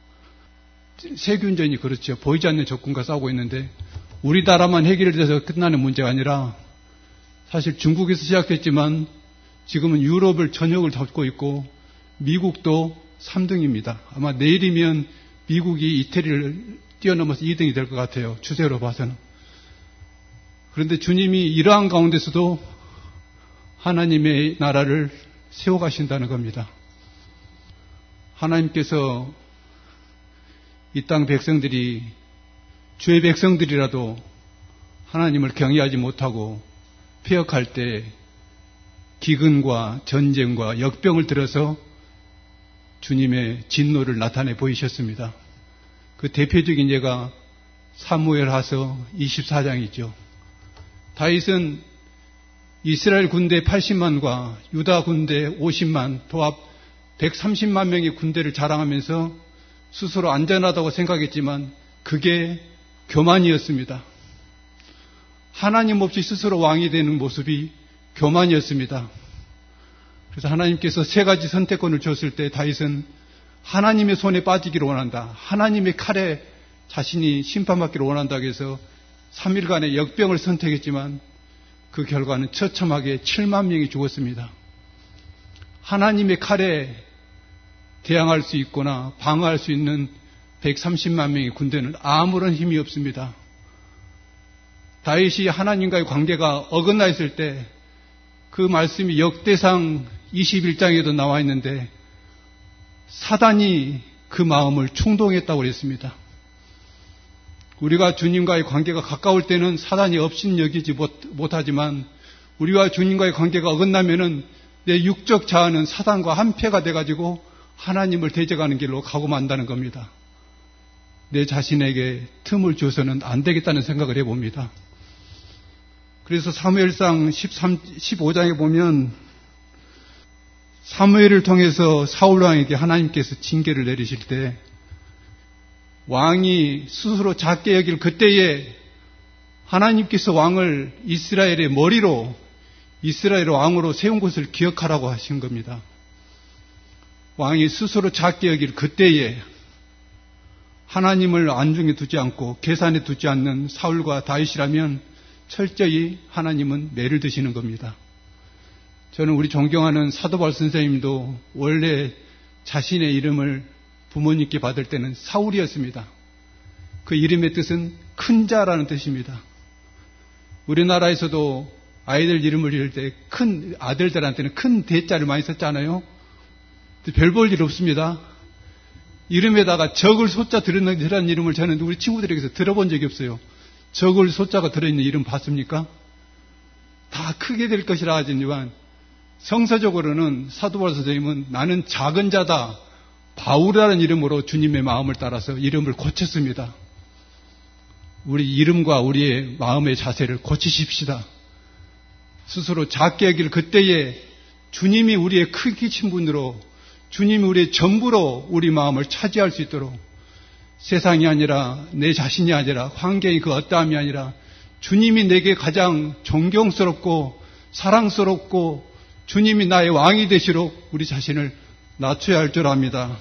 세균전이 그렇죠. 보이지 않는 적군과 싸우고 있는데 우리나라만 해결돼서 끝나는 문제가 아니라 사실 중국에서 시작했지만 지금은 유럽을 전역을 덮고 있고 미국도 삼 등입니다. 아마 내일이면 미국이 이태리를 뛰어넘어서 이 등이 될 것 같아요. 추세로 봐서는. 그런데 주님이 이러한 가운데서도 하나님의 나라를 세워가신다는 겁니다. 하나님께서 이 땅 백성들이 주의 백성들이라도 하나님을 경외하지 못하고 폐역할 때 기근과 전쟁과 역병을 들어서 주님의 진노를 나타내 보이셨습니다. 그 대표적인 예가 사무엘하서 이십사 장이죠. 다윗은 이스라엘 군대 팔십만과 유다 군대 오십만, 도합 백삼십만 명의 군대를 자랑하면서 스스로 안전하다고 생각했지만 그게 교만이었습니다. 하나님 없이 스스로 왕이 되는 모습이 교만이었습니다. 그래서 하나님께서 세 가지 선택권을 줬을 때 다윗은 하나님의 손에 빠지기를 원한다. 하나님의 칼에 자신이 심판받기를 원한다고 해서 삼 일간의 역병을 선택했지만 그 결과는 처참하게 칠만 명이 죽었습니다. 하나님의 칼에 대항할 수 있거나 방어할 수 있는 백삼십만 명의 군대는 아무런 힘이 없습니다. 다윗이 하나님과의 관계가 어긋나 있을 때 그 말씀이 역대상 이십일 장에도 나와 있는데 사단이 그 마음을 충동했다고 그랬습니다. 우리가 주님과의 관계가 가까울 때는 사단이 업신여기지 못, 못하지만 우리와 주님과의 관계가 어긋나면은 내 육적 자아는 사단과 한패가 돼가지고 하나님을 대적하는 길로 가고 만다는 겁니다. 내 자신에게 틈을 줘서는 안 되겠다는 생각을 해봅니다. 그래서 사무엘상 십삼, 십오 장에 보면 사무엘을 통해서 사울 왕에게 하나님께서 징계를 내리실 때 왕이 스스로 작게 여길 그때에 하나님께서 왕을 이스라엘의 머리로 이스라엘 왕으로 세운 것을 기억하라고 하신 겁니다. 왕이 스스로 작게 여길 그때에 하나님을 안중에 두지 않고 계산에 두지 않는 사울과 다윗이라면 철저히 하나님은 매를 드시는 겁니다. 저는 우리 존경하는 사도바울 선생님도 원래 자신의 이름을 부모님께 받을 때는 사울이었습니다. 그 이름의 뜻은 큰 자라는 뜻입니다. 우리나라에서도 아이들 이름을 지을 때 큰 아들들한테는 큰 대자를 많이 썼잖아요. 별 볼 일 없습니다. 이름에다가 적을 소자 들어있는 이름을 저는 우리 친구들에게서 들어본 적이 없어요. 적을 소자가 들어있는 이름 봤습니까? 다 크게 될 것이라 하지만 성서적으로는 사도 바울 선생님은 나는 작은 자다, 바울이라는 이름으로 주님의 마음을 따라서 이름을 고쳤습니다. 우리 이름과 우리의 마음의 자세를 고치십시다. 스스로 작게 여길 그때에 주님이 우리의 크기 친분으로, 주님이 우리의 전부로 우리 마음을 차지할 수 있도록, 세상이 아니라 내 자신이 아니라 환경이 그 어떠함이 아니라 주님이 내게 가장 존경스럽고 사랑스럽고 주님이 나의 왕이 되시도록 우리 자신을 낮춰야 할 줄 압니다.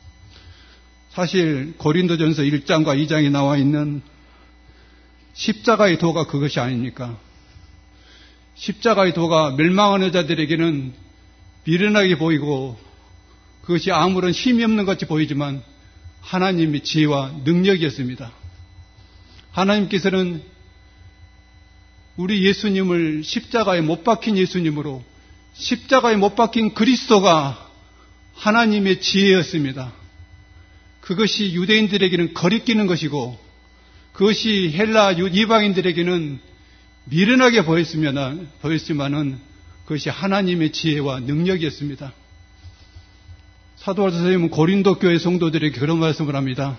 사실 고린도전서 일 장과 이 장에 나와 있는 십자가의 도가 그것이 아닙니까? 십자가의 도가 멸망하는 자들에게는 미련하게 보이고 그것이 아무런 힘이 없는 것 같이 보이지만 하나님의 지혜와 능력이었습니다. 하나님께서는 우리 예수님을 십자가에 못 박힌 예수님으로, 십자가에 못 박힌 그리스도가 하나님의 지혜였습니다. 그것이 유대인들에게는 거리끼는 것이고 그것이 헬라 이방인들에게는 미련하게 보였으면, 보였지만은 그것이 하나님의 지혜와 능력이었습니다. 사도 바울 선생님은 고린도 교회 성도들에게 그런 말씀을 합니다.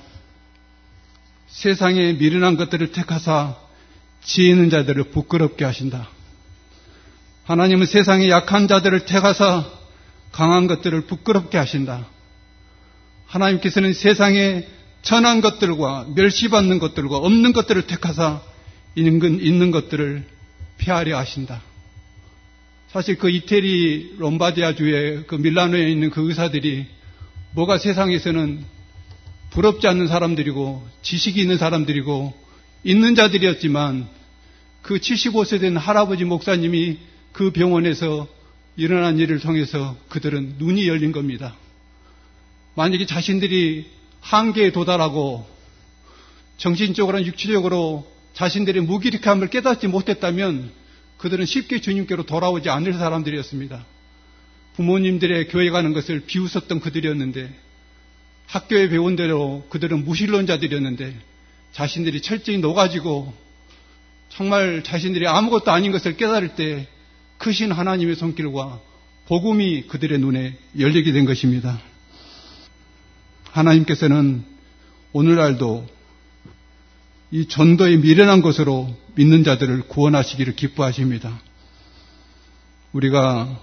세상에 미련한 것들을 택하사 지혜 있는 자들을 부끄럽게 하신다. 하나님은 세상에 약한 자들을 택하사 강한 것들을 부끄럽게 하신다. 하나님께서는 세상에 천한 것들과 멸시받는 것들과 없는 것들을 택하사 있는, 있는 것들을 폐하려 하신다. 사실 그 이태리 롬바디아 주의 그 밀라노에 있는 그 의사들이 뭐가 세상에서는 부럽지 않는 사람들이고 지식이 있는 사람들이고 있는 자들이었지만 그 칠십오 세 된 할아버지 목사님이 그 병원에서 일어난 일을 통해서 그들은 눈이 열린 겁니다. 만약에 자신들이 한계에 도달하고 정신적으로나 육체적으로 자신들의 무기력함을 깨닫지 못했다면 그들은 쉽게 주님께로 돌아오지 않을 사람들이었습니다. 부모님들의 교회 가는 것을 비웃었던 그들이었는데, 학교에 배운 대로 그들은 무신론자들이었는데 자신들이 철저히 녹아지고 정말 자신들이 아무것도 아닌 것을 깨달을 때 크신 하나님의 손길과 복음이 그들의 눈에 열리게 된 것입니다. 하나님께서는 오늘날도 이 전도에 미련한 것으로 믿는 자들을 구원하시기를 기뻐하십니다. 우리가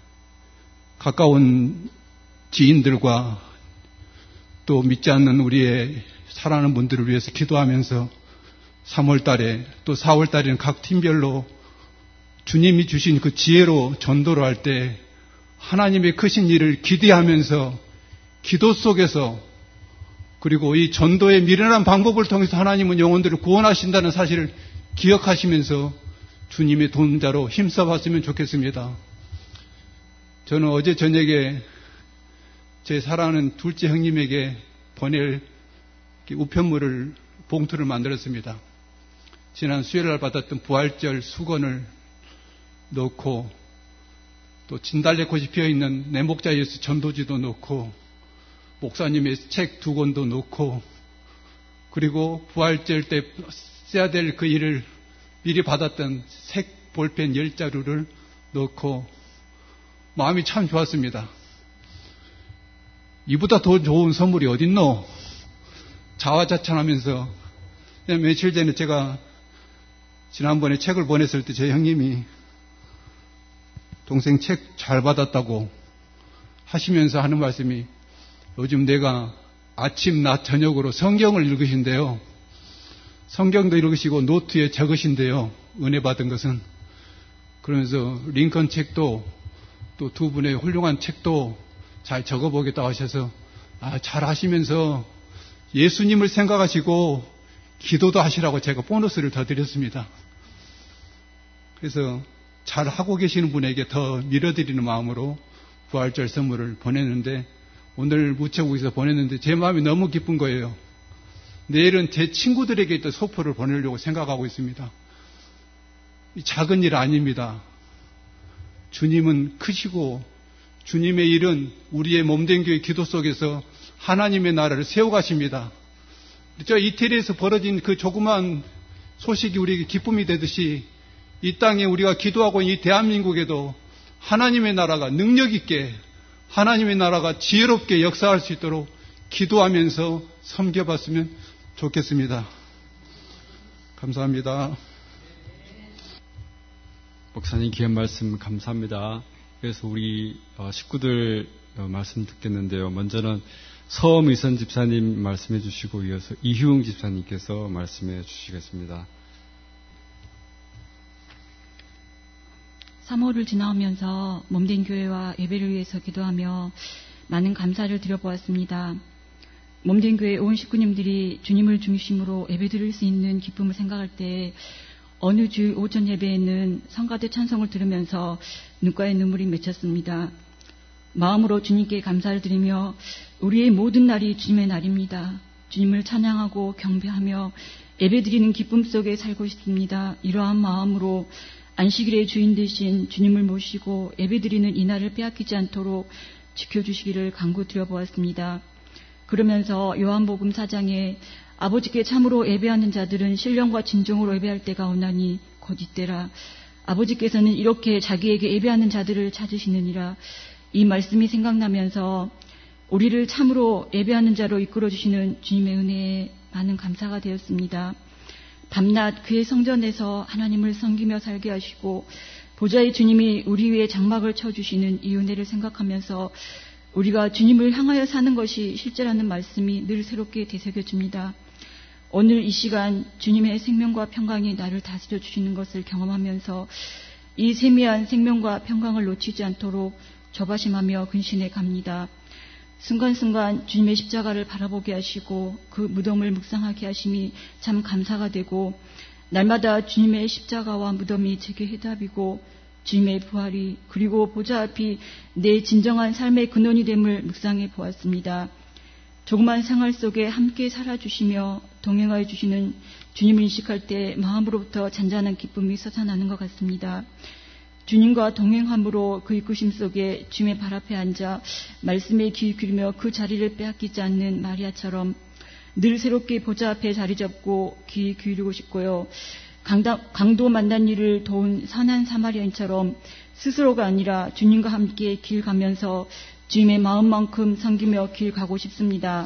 가까운 지인들과 또 믿지 않는 우리의 사랑하는 분들을 위해서 기도하면서 삼월 달에 또 사월 달에는 각 팀별로 주님이 주신 그 지혜로 전도를 할 때 하나님의 크신 일을 기대하면서 기도 속에서, 그리고 이 전도의 미련한 방법을 통해서 하나님은 영혼들을 구원하신다는 사실을 기억하시면서 주님의 도움자로 힘써봤으면 좋겠습니다. 저는 어제 저녁에 제 사랑하는 둘째 형님에게 보낼 우편물을, 봉투를 만들었습니다. 지난 수요일날 받았던 부활절 수건을 넣고, 또 진달래꽃이 피어있는 내 목자 예수 전도지도 넣고, 목사님의 책 두 권도 넣고, 그리고 부활절 때 써야 될 그 일을 미리 받았던 색 볼펜 열 자루를 넣고 마음이 참 좋았습니다. 이보다 더 좋은 선물이 어딨노? 자화자찬하면서, 며칠 전에 제가 지난번에 책을 보냈을 때 제 형님이 동생 책 잘 받았다고 하시면서 하는 말씀이, 요즘 내가 아침, 낮, 저녁으로 성경을 읽으신대요. 성경도 읽으시고 노트에 적으신대요. 은혜 받은 것은. 그러면서 링컨 책도 또 두 분의 훌륭한 책도 잘 적어보겠다고 하셔서, 아, 잘 하시면서 예수님을 생각하시고 기도도 하시라고 제가 보너스를 더 드렸습니다. 그래서 잘 하고 계시는 분에게 더 밀어드리는 마음으로 부활절 선물을 보냈는데, 오늘 무채국에서 보냈는데 제 마음이 너무 기쁜 거예요. 내일은 제 친구들에게 또 소포를 보내려고 생각하고 있습니다. 이 작은 일 아닙니다. 주님은 크시고 주님의 일은 우리의 몸된 교회 기도 속에서 하나님의 나라를 세워가십니다. 저 이태리에서 벌어진 그 조그만 소식이 우리에게 기쁨이 되듯이 이 땅에 우리가 기도하고 있는 이 대한민국에도 하나님의 나라가 능력 있게, 하나님의 나라가 지혜롭게 역사할 수 있도록 기도하면서 섬겨봤으면 좋겠습니다. 감사합니다. 목사님 귀한 말씀 감사합니다. 그래서 우리 식구들 말씀 듣겠는데요. 먼저는 서미선 집사님 말씀해 주시고 이어서 이희웅 집사님께서 말씀해 주시겠습니다. 삼월을 지나오면서 몸된 교회와 예배를 위해서 기도하며 많은 감사를 드려보았습니다. 몸된 교회 온 식구님들이 주님을 중심으로 예배드릴 수 있는 기쁨을 생각할 때 어느 주 오전 예배에는 성가대 찬송을 들으면서 눈가에 눈물이 맺혔습니다. 마음으로 주님께 감사를 드리며 우리의 모든 날이 주님의 날입니다. 주님을 찬양하고 경배하며 예배드리는 기쁨 속에 살고 싶습니다. 이러한 마음으로 안식일의 주인 되신 주님을 모시고 예배드리는 이 날을 빼앗기지 않도록 지켜주시기를 간구드려보았습니다. 그러면서 요한복음 사 장에 아버지께 참으로 예배하는 자들은 신령과 진정으로 예배할 때가 오나니 거짓되라. 아버지께서는 이렇게 자기에게 예배하는 자들을 찾으시느니라. 이 말씀이 생각나면서 우리를 참으로 예배하는 자로 이끌어주시는 주님의 은혜에 많은 감사가 되었습니다. 밤낮 그의 성전에서 하나님을 섬기며 살게 하시고 보좌의 주님이 우리 위에 장막을 쳐주시는 이 은혜를 생각하면서 우리가 주님을 향하여 사는 것이 실제라는 말씀이 늘 새롭게 되새겨집니다. 오늘 이 시간 주님의 생명과 평강이 나를 다스려 주시는 것을 경험하면서 이 세미한 생명과 평강을 놓치지 않도록 조바심하며 근신해 갑니다. 순간순간 주님의 십자가를 바라보게 하시고 그 무덤을 묵상하게 하심이 참 감사가 되고 날마다 주님의 십자가와 무덤이 제게 해답이고 주님의 부활이 그리고 보좌 앞이 내 진정한 삶의 근원이 됨을 묵상해 보았습니다. 조그만 생활 속에 함께 살아주시며 동행하여 주시는 주님을 인식할 때 마음으로부터 잔잔한 기쁨이 솟아나는 것 같습니다. 주님과 동행함으로 그 이끄심 속에 주님의 발 앞에 앉아 말씀에 귀 기울이며 그 자리를 빼앗기지 않는 마리아처럼 늘 새롭게 보좌 앞에 자리 잡고 귀 기울이고 싶고요. 강다, 강도 만난 일을 도운 선한 사마리아인처럼 스스로가 아니라 주님과 함께 길 가면서 주님의 마음만큼 섬기며 길 가고 싶습니다.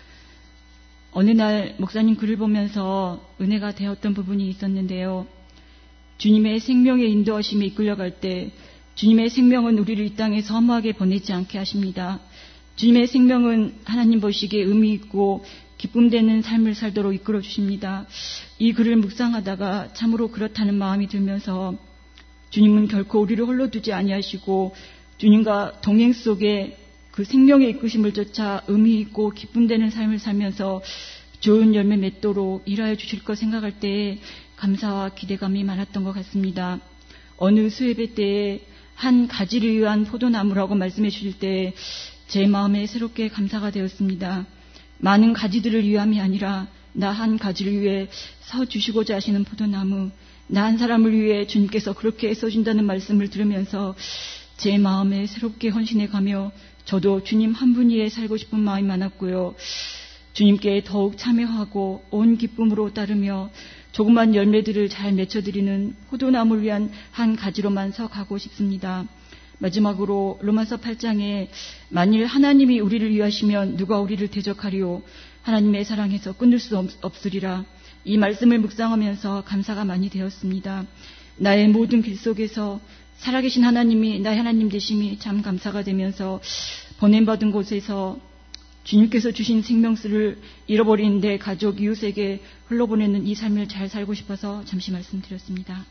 어느 날 목사님 글을 보면서 은혜가 되었던 부분이 있었는데요. 주님의 생명의 인도하심에 이끌려갈 때 주님의 생명은 우리를 이 땅에 허무하게 보내지 않게 하십니다. 주님의 생명은 하나님 보시기에 의미 있고 기쁨되는 삶을 살도록 이끌어 주십니다. 이 글을 묵상하다가 참으로 그렇다는 마음이 들면서 주님은 결코 우리를 홀로 두지 아니하시고 주님과 동행 속에 그 생명의 이끄심을 쫓아 의미 있고 기쁨되는 삶을 살면서 좋은 열매 맺도록 일하여 주실 것 생각할 때에 감사와 기대감이 많았던 것 같습니다. 어느 수예배 때에 한 가지를 위한 포도나무라고 말씀해 주실 때 제 마음에 새롭게 감사가 되었습니다. 많은 가지들을 위함이 아니라 나 한 가지를 위해 서 주시고자 하시는 포도나무, 나 한 사람을 위해 주님께서 그렇게 써준다는 말씀을 들으면서 제 마음에 새롭게 헌신해 가며 저도 주님 한 분 위에 살고 싶은 마음이 많았고요. 주님께 더욱 참여하고 온 기쁨으로 따르며 조그만 열매들을 잘 맺혀드리는 포도나무를 위한 한 가지로만 서 가고 싶습니다. 마지막으로 로마서 팔 장에 만일 하나님이 우리를 위하시면 누가 우리를 대적하리요. 하나님의 사랑에서 끊을 수 없으리라. 이 말씀을 묵상하면서 감사가 많이 되었습니다. 나의 모든 길 속에서 살아계신 하나님이 나의 하나님 되심이 참 감사가 되면서 보냄받은 곳에서 주님께서 주신 생명수를 잃어버린 내 가족 이웃에게 흘러보내는 이 삶을 잘 살고 싶어서 잠시 말씀드렸습니다.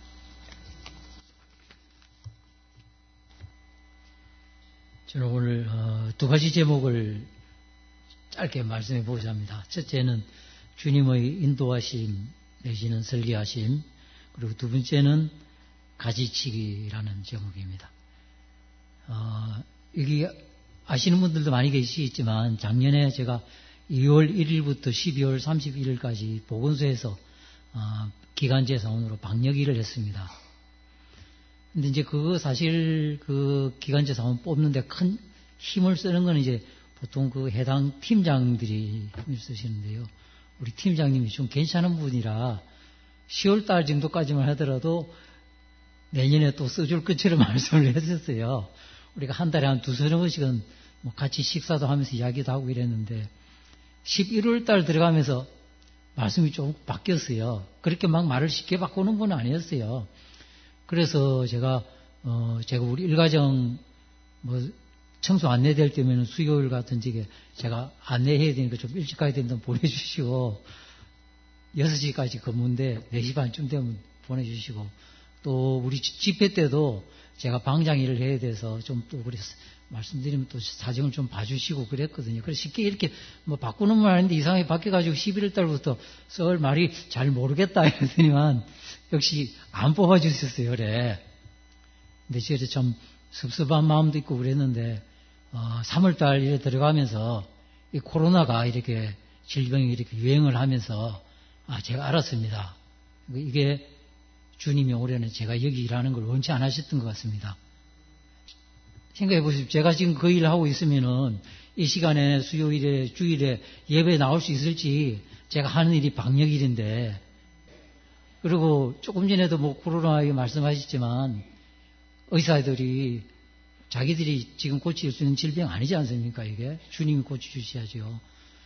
저는 오늘 어, 두 가지 제목을 짧게 말씀해 보고자 합니다. 첫째는 주님의 인도하심 내지는 설계하심, 그리고 두 번째는 가지치기라는 제목입니다. 어, 여기 아시는 분들도 많이 계시겠지만 작년에 제가 이월 일일부터 십이월 삼십일일까지 보건소에서 어, 기간제 사원으로 방역일을 했습니다. 근데 이제 그거 사실 그 기간제 사원 뽑는데 큰 힘을 쓰는 건 이제 보통 그 해당 팀장들이 힘을 쓰시는데요. 우리 팀장님이 좀 괜찮은 분이라 시월 달 정도까지만 하더라도 내년에 또 써줄 것처럼 말씀을 했었어요. 우리가 한 달에 한 두서너 번씩은 뭐 같이 식사도 하면서 이야기도 하고 이랬는데 십일월 달 들어가면서 말씀이 좀 바뀌었어요. 그렇게 막 말을 쉽게 바꾸는 분은 아니었어요. 그래서 제가 어 제가 우리 일가정 뭐 청소 안내될 때면 수요일 같은 지게 제가 안내해야 되니까 좀 일찍 가야 된다면 보내주시고 여섯 시까지 근무인데 네 시 반쯤 되면 보내주시고 또 우리 집회 때도 제가 방장 일을 해야 돼서 좀 또 그래서 말씀드리면 또 사정을 좀 봐주시고 그랬거든요. 그래서 쉽게 이렇게 뭐 바꾸는 말 아닌데 이상하게 바뀌어가지고 십일월 달부터 썰 말이 잘 모르겠다 이러더니만 역시 안 뽑아주셨어요. 그래. 근데 저도 참 섭섭한 마음도 있고 그랬는데 어, 삼월 달에 들어가면서 이 코로나가 이렇게 질병이 이렇게 유행을 하면서 아, 제가 알았습니다. 이게 주님이 올해는 제가 여기 일하는 걸 원치 안 하셨던 것 같습니다. 생각해 보십시오. 제가 지금 그 일을 하고 있으면은 이 시간에 수요일에 주일에 예배에 나올 수 있을지 제가 하는 일이 방역일인데 그리고 조금 전에도 뭐 코로나에 말씀하셨지만 의사들이 자기들이 지금 고칠 수 있는 질병 아니지 않습니까? 이게 주님이 고쳐주셔야죠.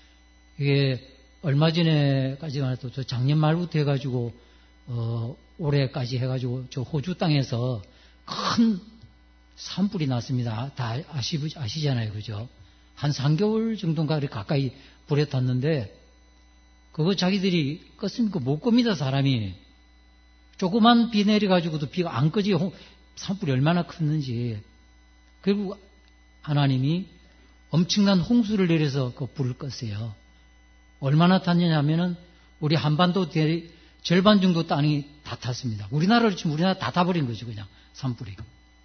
이게 얼마 전에까지만 해도 저 작년 말부터 해가지고 어, 올해까지 해가지고 저 호주 땅에서 큰 산불이 났습니다. 다 아시, 아시잖아요. 그죠? 한 삼 개월 정도인가 가까이 불에 탔는데 그거 자기들이 껐으니까 못 겁니다. 사람이. 조그만 비 내려가지고도 비가 안 꺼지 산불이 얼마나 컸는지. 결국 하나님이 엄청난 홍수를 내려서 그 불을 껐어요. 얼마나 탔느냐 하면은 우리 한반도 대, 절반 정도 땅이 다 탔습니다. 우리나라로 치면 우리나라 다 타버린 거죠. 그냥 산불이.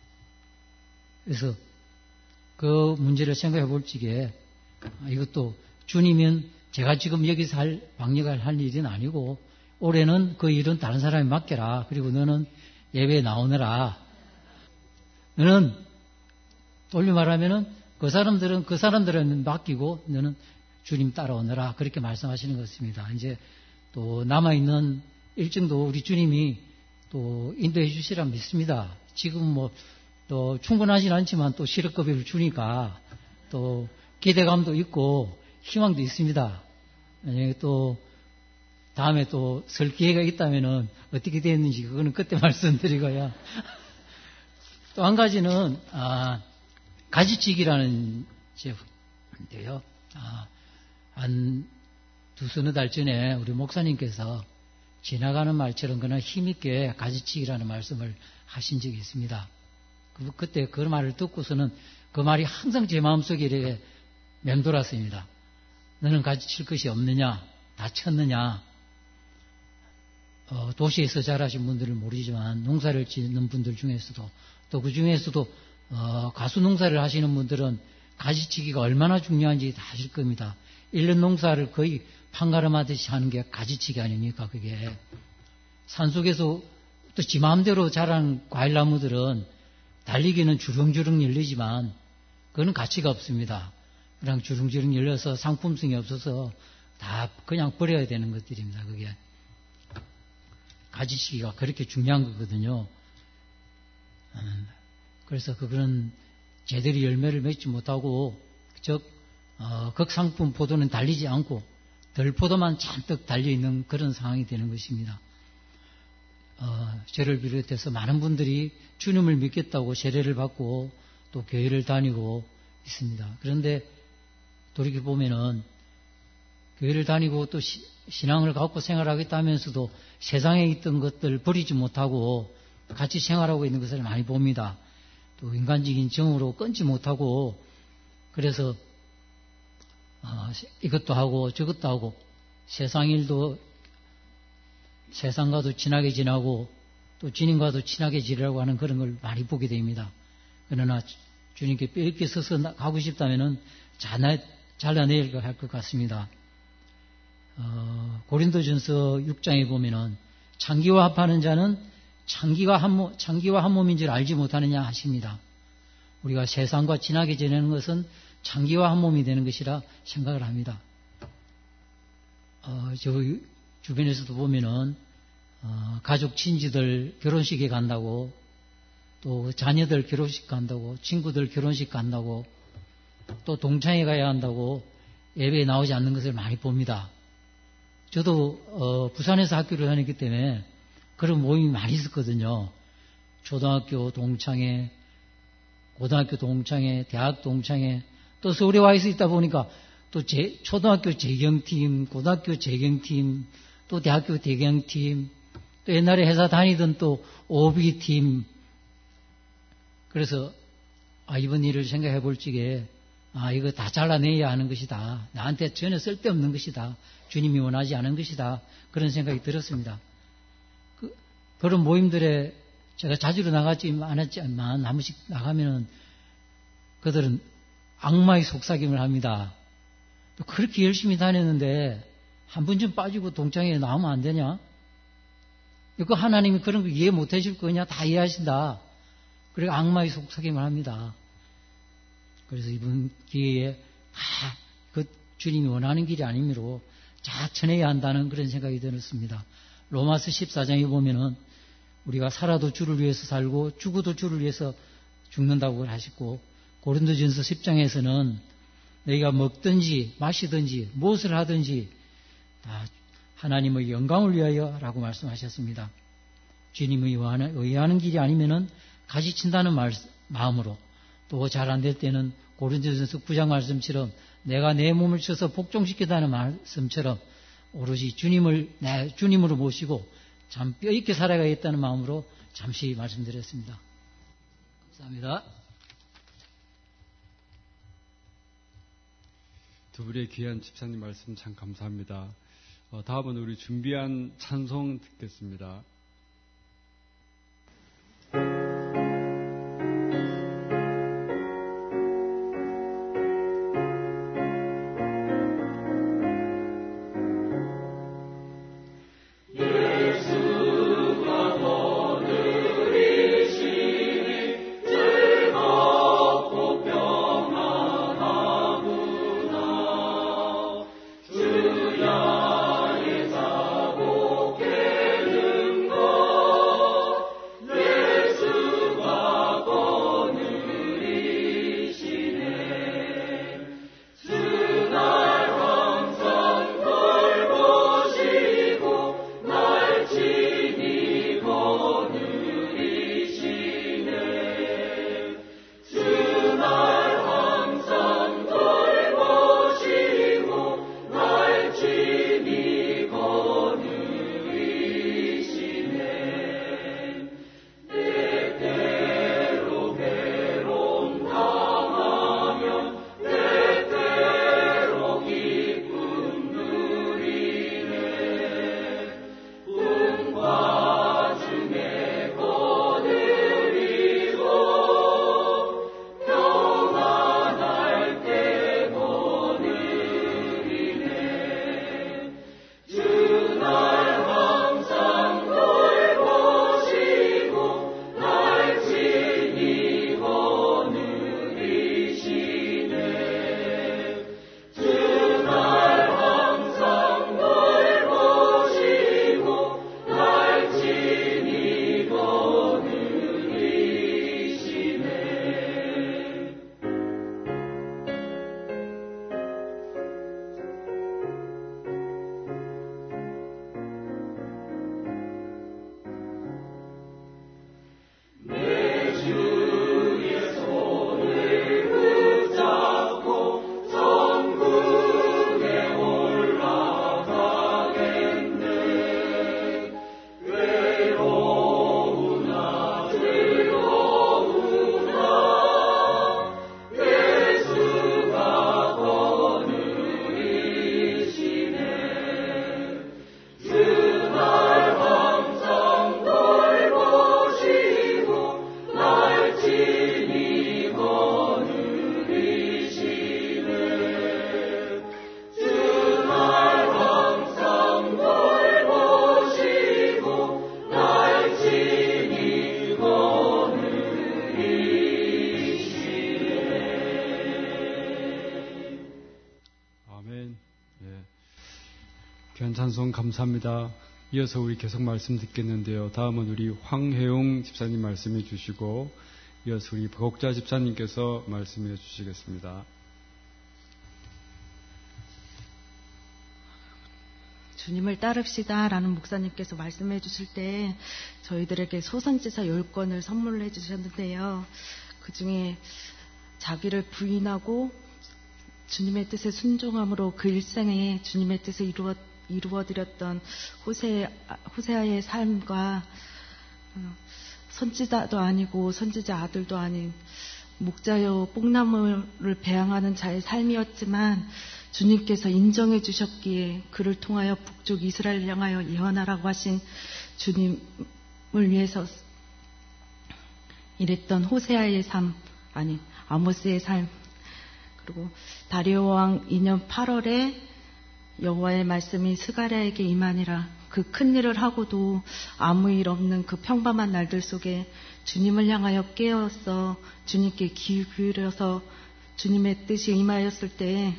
그래서 그 문제를 생각해 볼 적에 이것도 주님은 제가 지금 여기서 할 방역을 할 일은 아니고 올해는 그 일은 다른 사람이 맡겨라. 그리고 너는 예배에 나오느라. 너는 돌려 말하면은 그 사람들은 그 사람들은 맡기고 너는 주님 따라오느라 그렇게 말씀하시는 것 같습니다. 이제 또 남아 있는 일정도 우리 주님이 또 인도해 주시라 믿습니다. 지금 뭐 또 충분하진 않지만 또 시력급여를 주니까 또 기대감도 있고 희망도 있습니다. 또 다음에 또 설 기회가 있다면은 어떻게 되었는지 그거는 그때 말씀드리고요. 또 한 가지는 아, 가지치기라는 제품인데요. 아, 한 두서너 달 전에 우리 목사님께서 지나가는 말처럼 그냥 힘있게 가지치기라는 말씀을 하신 적이 있습니다. 그, 그때 그 말을 듣고서는 그 말이 항상 제 마음속에 이렇게 맴돌았습니다. 너는 가지칠 것이 없느냐? 다 쳤느냐? 어, 도시에서 자라신 분들은 모르지만 농사를 짓는 분들 중에서도 또 그 중에서도 어, 가수 농사를 하시는 분들은 가지치기가 얼마나 중요한지 다 아실 겁니다. 일 년 농사를 거의 판가름하듯이 하는 게 가지치기 아닙니까? 그게 산속에서 또 지 마음대로 자란 과일나무들은 달리기는 주렁주렁 열리지만 그거는 가치가 없습니다. 그냥 주렁주렁 열려서 상품성이 없어서 다 그냥 버려야 되는 것들입니다. 그게 가지치기가 그렇게 중요한 거거든요. 그래서 그거는 제대로 열매를 맺지 못하고 즉 어, 극상품 포도는 달리지 않고 덜 포도만 잔뜩 달려있는 그런 상황이 되는 것입니다. 어, 저를 비롯해서 많은 분들이 주님을 믿겠다고 세례를 받고 또 교회를 다니고 있습니다. 그런데 돌이켜보면은 교회를 다니고 또 시, 신앙을 갖고 생활하겠다 하면서도 세상에 있던 것들 버리지 못하고 같이 생활하고 있는 것을 많이 봅니다. 또 인간적인 정으로 끊지 못하고 그래서 어, 이것도 하고 저것도 하고 세상 일도 세상과도 친하게 지나고 또 주님과도 친하게 지내려고 하는 그런 걸 많이 보게 됩니다. 그러나 주님께 뼈있게 서서 가고 싶다면 잘라내야 할 것 같습니다. 어, 고린도전서 육 장에 보면은 창기와 합하는 자는 창기가 한 몸, 창기와 한 몸인 줄 알지 못하느냐 하십니다. 우리가 세상과 진하게 지내는 것은 창기와 한 몸이 되는 것이라 생각을 합니다. 어, 저 주변에서도 보면은 어, 가족 친지들 결혼식에 간다고, 또 자녀들 결혼식 간다고, 친구들 결혼식 간다고, 또 동창회 가야 한다고 예배에 나오지 않는 것을 많이 봅니다. 저도 어, 부산에서 학교를 다녔기 때문에 그런 모임이 많이 있었거든요. 초등학교 동창회, 고등학교 동창회, 대학 동창회, 또 서울에 와 있어 있다 보니까 또 제, 초등학교 재경팀, 고등학교 재경팀, 또 대학교 대경팀, 또 옛날에 회사 다니던 또 오비팀. 그래서 아, 이번 일을 생각해 볼 적에 아, 이거 다 잘라내야 하는 것이다. 나한테 전혀 쓸데없는 것이다. 주님이 원하지 않은 것이다. 그런 생각이 들었습니다. 그, 그런 모임들에 제가 자주 나가지 않았지만 한 번씩 나가면은 그들은 악마의 속삭임을 합니다. 그렇게 열심히 다녔는데 한 번 좀 빠지고 동창회에 나오면 안 되냐? 이거 하나님이 그런 거 이해 못 해줄 거냐? 다 이해하신다. 그리고 악마의 속삭임을 합니다. 그래서 이번 기회에 다 그 주님이 원하는 길이 아니므로 자천해야 한다는 그런 생각이 들었습니다. 로마서 십사 장에 보면은 우리가 살아도 주를 위해서 살고 죽어도 주를 위해서 죽는다고 하셨고, 고린도전서 십 장에서는 너희가 먹든지 마시든지 무엇을 하든지 다 하나님의 영광을 위하여 라고 말씀하셨습니다. 주님의 의하는 길이 아니면은 가지친다는 말, 마음으로, 또 잘 안 될 때는 고린도전서 구 장 말씀처럼 내가 내 몸을 쳐서 복종시키다는 말씀처럼 오로지 주님을 내 주님으로 모시고 참 뼈있게 살아가겠다는 마음으로 잠시 말씀드렸습니다. 감사합니다. 두 분의 귀한 집사님 말씀 참 감사합니다. 어, 다음은 우리 준비한 찬송 듣겠습니다. 주야의 사복에 는 찬송 감사합니다. 이어서 우리 계속 말씀 듣겠는데요. 다음은 우리 황혜용 집사님 말씀해 주시고 이어서 우리 박옥자 집사님께서 말씀해 주시겠습니다. 주님을 따릅시다 라는 목사님께서 말씀해 주실 때 저희들에게 소선지서 열 권을 선물해 주셨는데요. 그 중에 자기를 부인하고 주님의 뜻에 순종함으로 그 일생에 주님의 뜻을 이루어, 이루어드렸던 호세, 호세아의 삶과 선지자도 아니고 선지자 아들도 아닌 목자여 뽕나무를 배양하는 자의 삶이었지만 주님께서 인정해 주셨기에 그를 통하여 북쪽 이스라엘을 향하여 예언하라고 하신 주님을 위해서 일했던 호세아의 삶, 아니 아모스의 삶, 그리고 다리오 왕 이 년 팔월에 여호와의 말씀이 스가랴에게 임하니라. 그 큰 일을 하고도 아무 일 없는 그 평범한 날들 속에 주님을 향하여 깨어서 주님께 귀 기울여서 주님의 뜻이 임하였을 때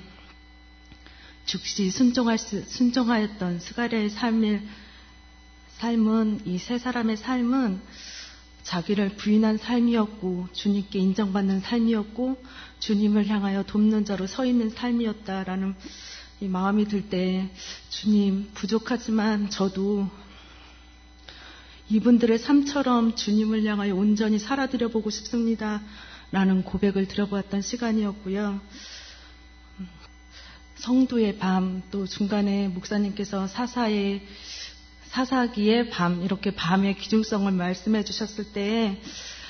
즉시 순종할 수, 순종하였던 스가랴의 삶을, 삶은 이 세 사람의 삶은 자기를 부인한 삶이었고 주님께 인정받는 삶이었고 주님을 향하여 돕는 자로 서 있는 삶이었다라는 이 마음이 들 때 주님 부족하지만 저도 이분들의 삶처럼 주님을 향하여 온전히 살아드려 보고 싶습니다 라는 고백을 드려보았던 시간이었고요. 성도의 밤, 또 중간에 목사님께서 사사의 사사기의 밤, 이렇게 밤의 귀중성을 말씀해 주셨을 때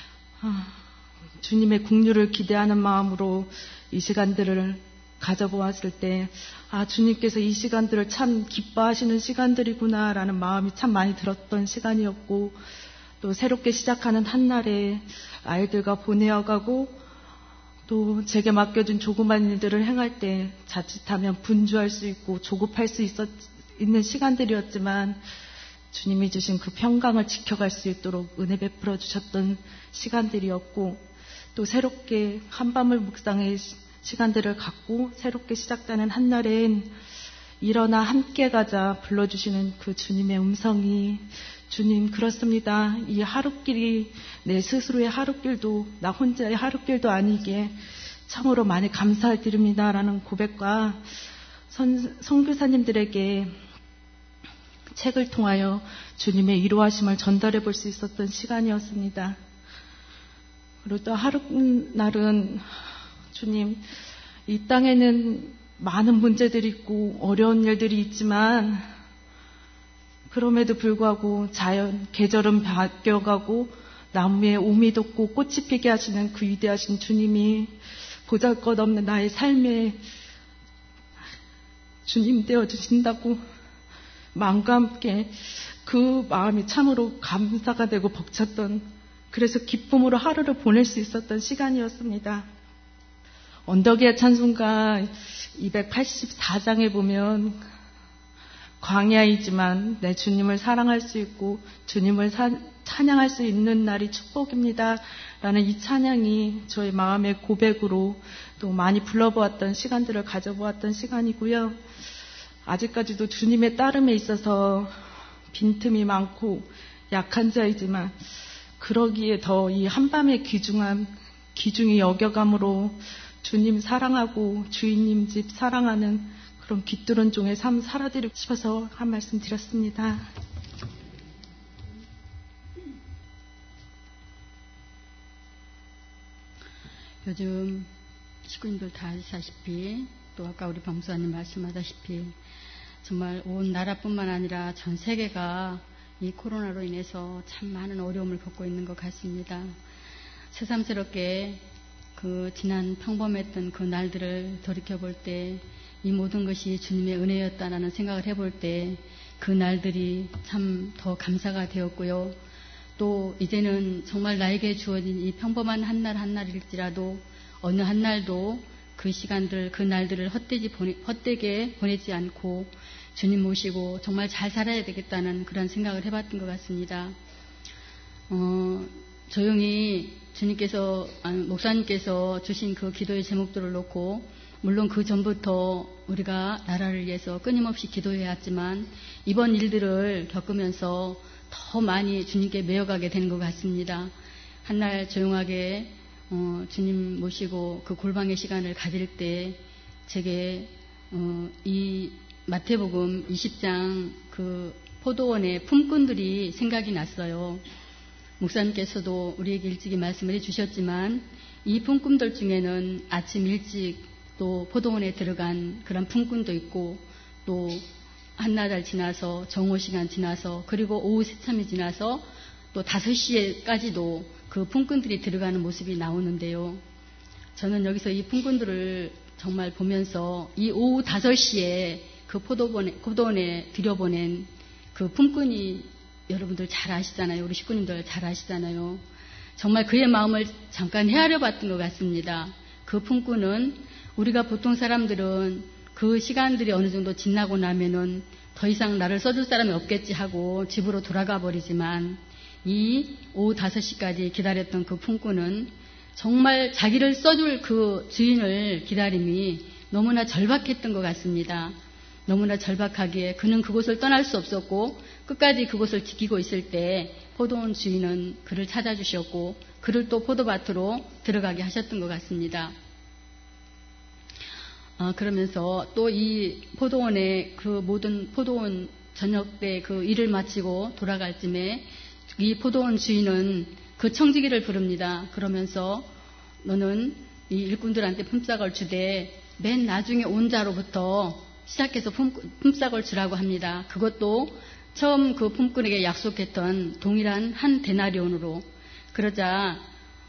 주님의 긍휼을 기대하는 마음으로 이 시간들을 가져보았을 때 아, 주님께서 이 시간들을 참 기뻐하시는 시간들이구나라는 마음이 참 많이 들었던 시간이었고, 또 새롭게 시작하는 한날에 아이들과 보내어가고 또 제게 맡겨준 조그만 일들을 행할 때 자칫하면 분주할 수 있고 조급할 수 있었, 있는 시간들이었지만 주님이 주신 그 평강을 지켜갈 수 있도록 은혜 베풀어 주셨던 시간들이었고, 또 새롭게 한밤을 묵상의 시간들을 갖고 새롭게 시작되는 한날엔 일어나 함께 가자 불러주시는 그 주님의 음성이 주님 그렇습니다. 이 하루길이 내 스스로의 하루길도 나 혼자의 하루길도 아니기에 참으로 많이 감사드립니다 라는 고백과 선, 선교사님들에게 책을 통하여 주님의 이루하심을 전달해 볼 수 있었던 시간이었습니다. 그리고 또 하루날은 주님, 이 땅에는 많은 문제들이 있고 어려운 일들이 있지만 그럼에도 불구하고 자연, 계절은 바뀌어가고 나무에 오미 돋고 꽃이 피게 하시는 그 위대하신 주님이 보잘것없는 나의 삶에 주님 되어주신다고 마음과 함께 그 마음이 참으로 감사가 되고 벅찼던, 그래서 기쁨으로 하루를 보낼 수 있었던 시간이었습니다. 언덕의 찬송가 이백팔십사 장에 보면 광야이지만 내 주님을 사랑할 수 있고 주님을 사, 찬양할 수 있는 날이 축복입니다 라는 이 찬양이 저의 마음의 고백으로 또 많이 불러보았던 시간들을 가져보았던 시간이고요. 아직까지도 주님의 따름에 있어서 빈틈이 많고 약한 자이지만 그러기에 더 이 한밤의 귀중한 귀중히 여겨감으로 주님 사랑하고 주인님 집 사랑하는 그런 깃들은 종의 삶 살아드리고 싶어서 한 말씀 드렸습니다. 요즘 식구님들 다 아시다시피 또 아까 우리 방수사님 말씀하다시피 정말 온 나라뿐만 아니라 전 세계가 이 코로나로 인해서 참 많은 어려움을 겪고 있는 것 같습니다. 새삼스럽게 그 지난 평범했던 그 날들을 돌이켜볼 때 이 모든 것이 주님의 은혜였다라는 생각을 해볼 때 그 날들이 참 더 감사가 되었고요. 또 이제는 정말 나에게 주어진 이 평범한 한날 한날일지라도 어느 한날도 그 시간들 그 날들을 헛되지 보내, 헛되게 보내지 않고 주님 모시고 정말 잘 살아야 되겠다는 그런 생각을 해봤던 것 같습니다. 어, 조용히 주님께서, 아니, 목사님께서 주신 그 기도의 제목들을 놓고 물론 그 전부터 우리가 나라를 위해서 끊임없이 기도해왔지만 이번 일들을 겪으면서 더 많이 주님께 매여가게 된 것 같습니다. 한날 조용하게 어, 주님 모시고 그 골방의 시간을 가질 때 제게 어, 이 마태복음 이십 장 그 포도원의 품꾼들이 생각이 났어요. 목사님께서도 우리에게 일찍이 말씀을 해주셨지만 이 품꾼들 중에는 아침 일찍 또 포도원에 들어간 그런 품꾼도 있고 또 한나절 지나서 정오 시간 지나서 그리고 오후 새참이 지나서 또 다섯 시에까지도 그 품꾼들이 들어가는 모습이 나오는데요. 저는 여기서 이 품꾼들을 정말 보면서 이 오후 다섯 시에 그 포도원에, 포도원에 들여보낸 그 품꾼이 여러분들 잘 아시잖아요. 우리 식구님들 잘 아시잖아요. 정말 그의 마음을 잠깐 헤아려 봤던 것 같습니다. 그 품꾼은 우리가 보통 사람들은 그 시간들이 어느 정도 지나고 나면은 더 이상 나를 써줄 사람이 없겠지 하고 집으로 돌아가 버리지만 이 오후 다섯 시까지 기다렸던 그 품꾼은 정말 자기를 써줄 그 주인을 기다림이 너무나 절박했던 것 같습니다. 너무나 절박하기에 그는 그곳을 떠날 수 없었고 끝까지 그곳을 지키고 있을 때 포도원 주인은 그를 찾아주셨고 그를 또 포도밭으로 들어가게 하셨던 것 같습니다. 어, 그러면서 또 이 포도원의 그 모든 포도원 저녁 때 그 일을 마치고 돌아갈 쯤에 이 포도원 주인은 그 청지기를 부릅니다. 그러면서 너는 이 일꾼들한테 품삯을 주되 맨 나중에 온 자로부터 시작해서 품, 품삯을 주라고 합니다. 그것도 처음 그 품꾼에게 약속했던 동일한 한 데나리온으로. 그러자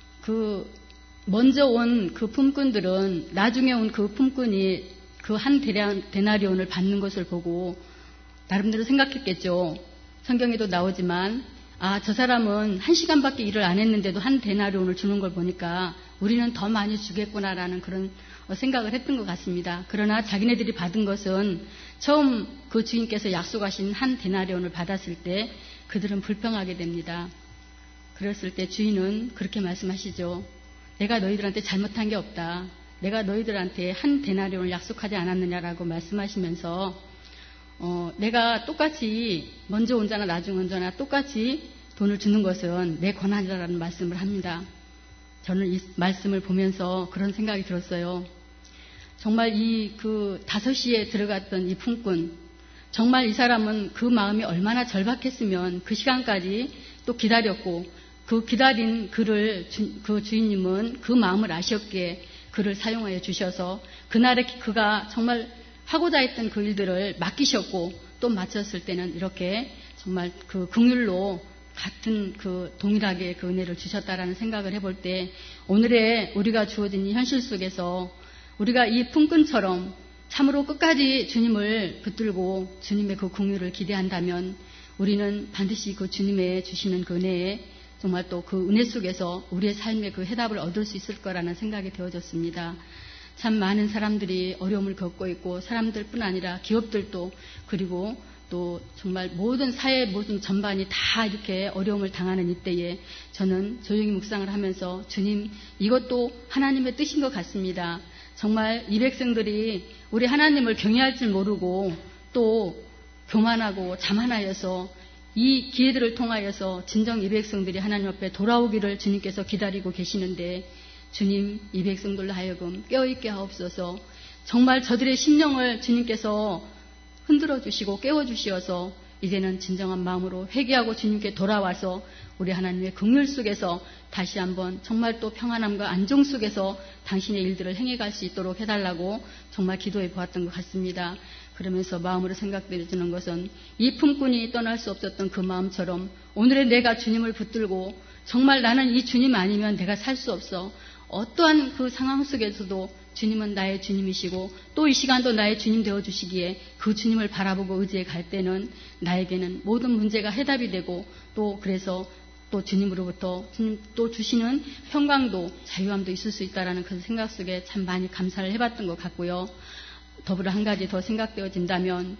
그 먼저 온 그 품꾼들은 나중에 온 그 품꾼이 그 한 데나리온을 받는 것을 보고 나름대로 생각했겠죠. 성경에도 나오지만 아, 저 사람은 한 시간밖에 일을 안 했는데도 한 데나리온을 주는 걸 보니까 우리는 더 많이 주겠구나라는 그런 생각을 했던 것 같습니다. 그러나 자기네들이 받은 것은 처음 그 주인께서 약속하신 한 데나리온을 받았을 때 그들은 불평하게 됩니다. 그랬을 때 주인은 그렇게 말씀하시죠. 내가 너희들한테 잘못한 게 없다. 내가 너희들한테 한 데나리온을 약속하지 않았느냐라고 말씀하시면서 어, 내가 똑같이 먼저 온 자나 나중 온 자나 똑같이 돈을 주는 것은 내 권한이라는 말씀을 합니다. 저는 이 말씀을 보면서 그런 생각이 들었어요. 정말 이 그 다섯 시에 들어갔던 이 품꾼, 정말 이 사람은 그 마음이 얼마나 절박했으면 그 시간까지 또 기다렸고 그 기다린 그를 주, 그 주인님은 그 마음을 아셨기에 그를 사용하여 주셔서 그날에 그가 정말 하고자 했던 그 일들을 맡기셨고 또 마쳤을 때는 이렇게 정말 그 긍휼로 같은 그 동일하게 그 은혜를 주셨다라는 생각을 해볼 때 오늘의 우리가 주어진 이 현실 속에서 우리가 이 품꾼처럼 참으로 끝까지 주님을 붙들고 주님의 그 긍휼을 기대한다면 우리는 반드시 그 주님의 주시는 그 은혜에 정말 또 그 은혜 속에서 우리의 삶의 그 해답을 얻을 수 있을 거라는 생각이 되어졌습니다. 참 많은 사람들이 어려움을 겪고 있고 사람들뿐 아니라 기업들도 그리고 또 정말 모든 사회 모든 전반이 다 이렇게 어려움을 당하는 이때에 저는 조용히 묵상을 하면서 주님 이것도 하나님의 뜻인 것 같습니다. 정말 이 백성들이 우리 하나님을 경외할 줄 모르고 또 교만하고 자만하여서 이 기회들을 통하여서 진정 이 백성들이 하나님 앞에 돌아오기를 주님께서 기다리고 계시는데 주님 이 백성들로 하여금 깨어있게 하옵소서. 정말 저들의 심령을 주님께서 흔들어 주시고 깨워 주시어서 이제는 진정한 마음으로 회개하고 주님께 돌아와서 우리 하나님의 긍휼 속에서 다시 한번 정말 또 평안함과 안정 속에서 당신의 일들을 행해갈 수 있도록 해달라고 정말 기도해 보았던 것 같습니다. 그러면서 마음으로 생각되어지는 것은 이 품꾼이 떠날 수 없었던 그 마음처럼 오늘의 내가 주님을 붙들고 정말 나는 이 주님 아니면 내가 살 수 없어. 어떠한 그 상황 속에서도 주님은 나의 주님이시고 또 이 시간도 나의 주님 되어주시기에 그 주님을 바라보고 의지해 갈 때는 나에게는 모든 문제가 해답이 되고 또 그래서 또 주님으로부터 주님 또 주시는 평강도 자유함도 있을 수 있다라는 그 생각 속에 참 많이 감사를 해봤던 것 같고요. 더불어 한 가지 더 생각되어진다면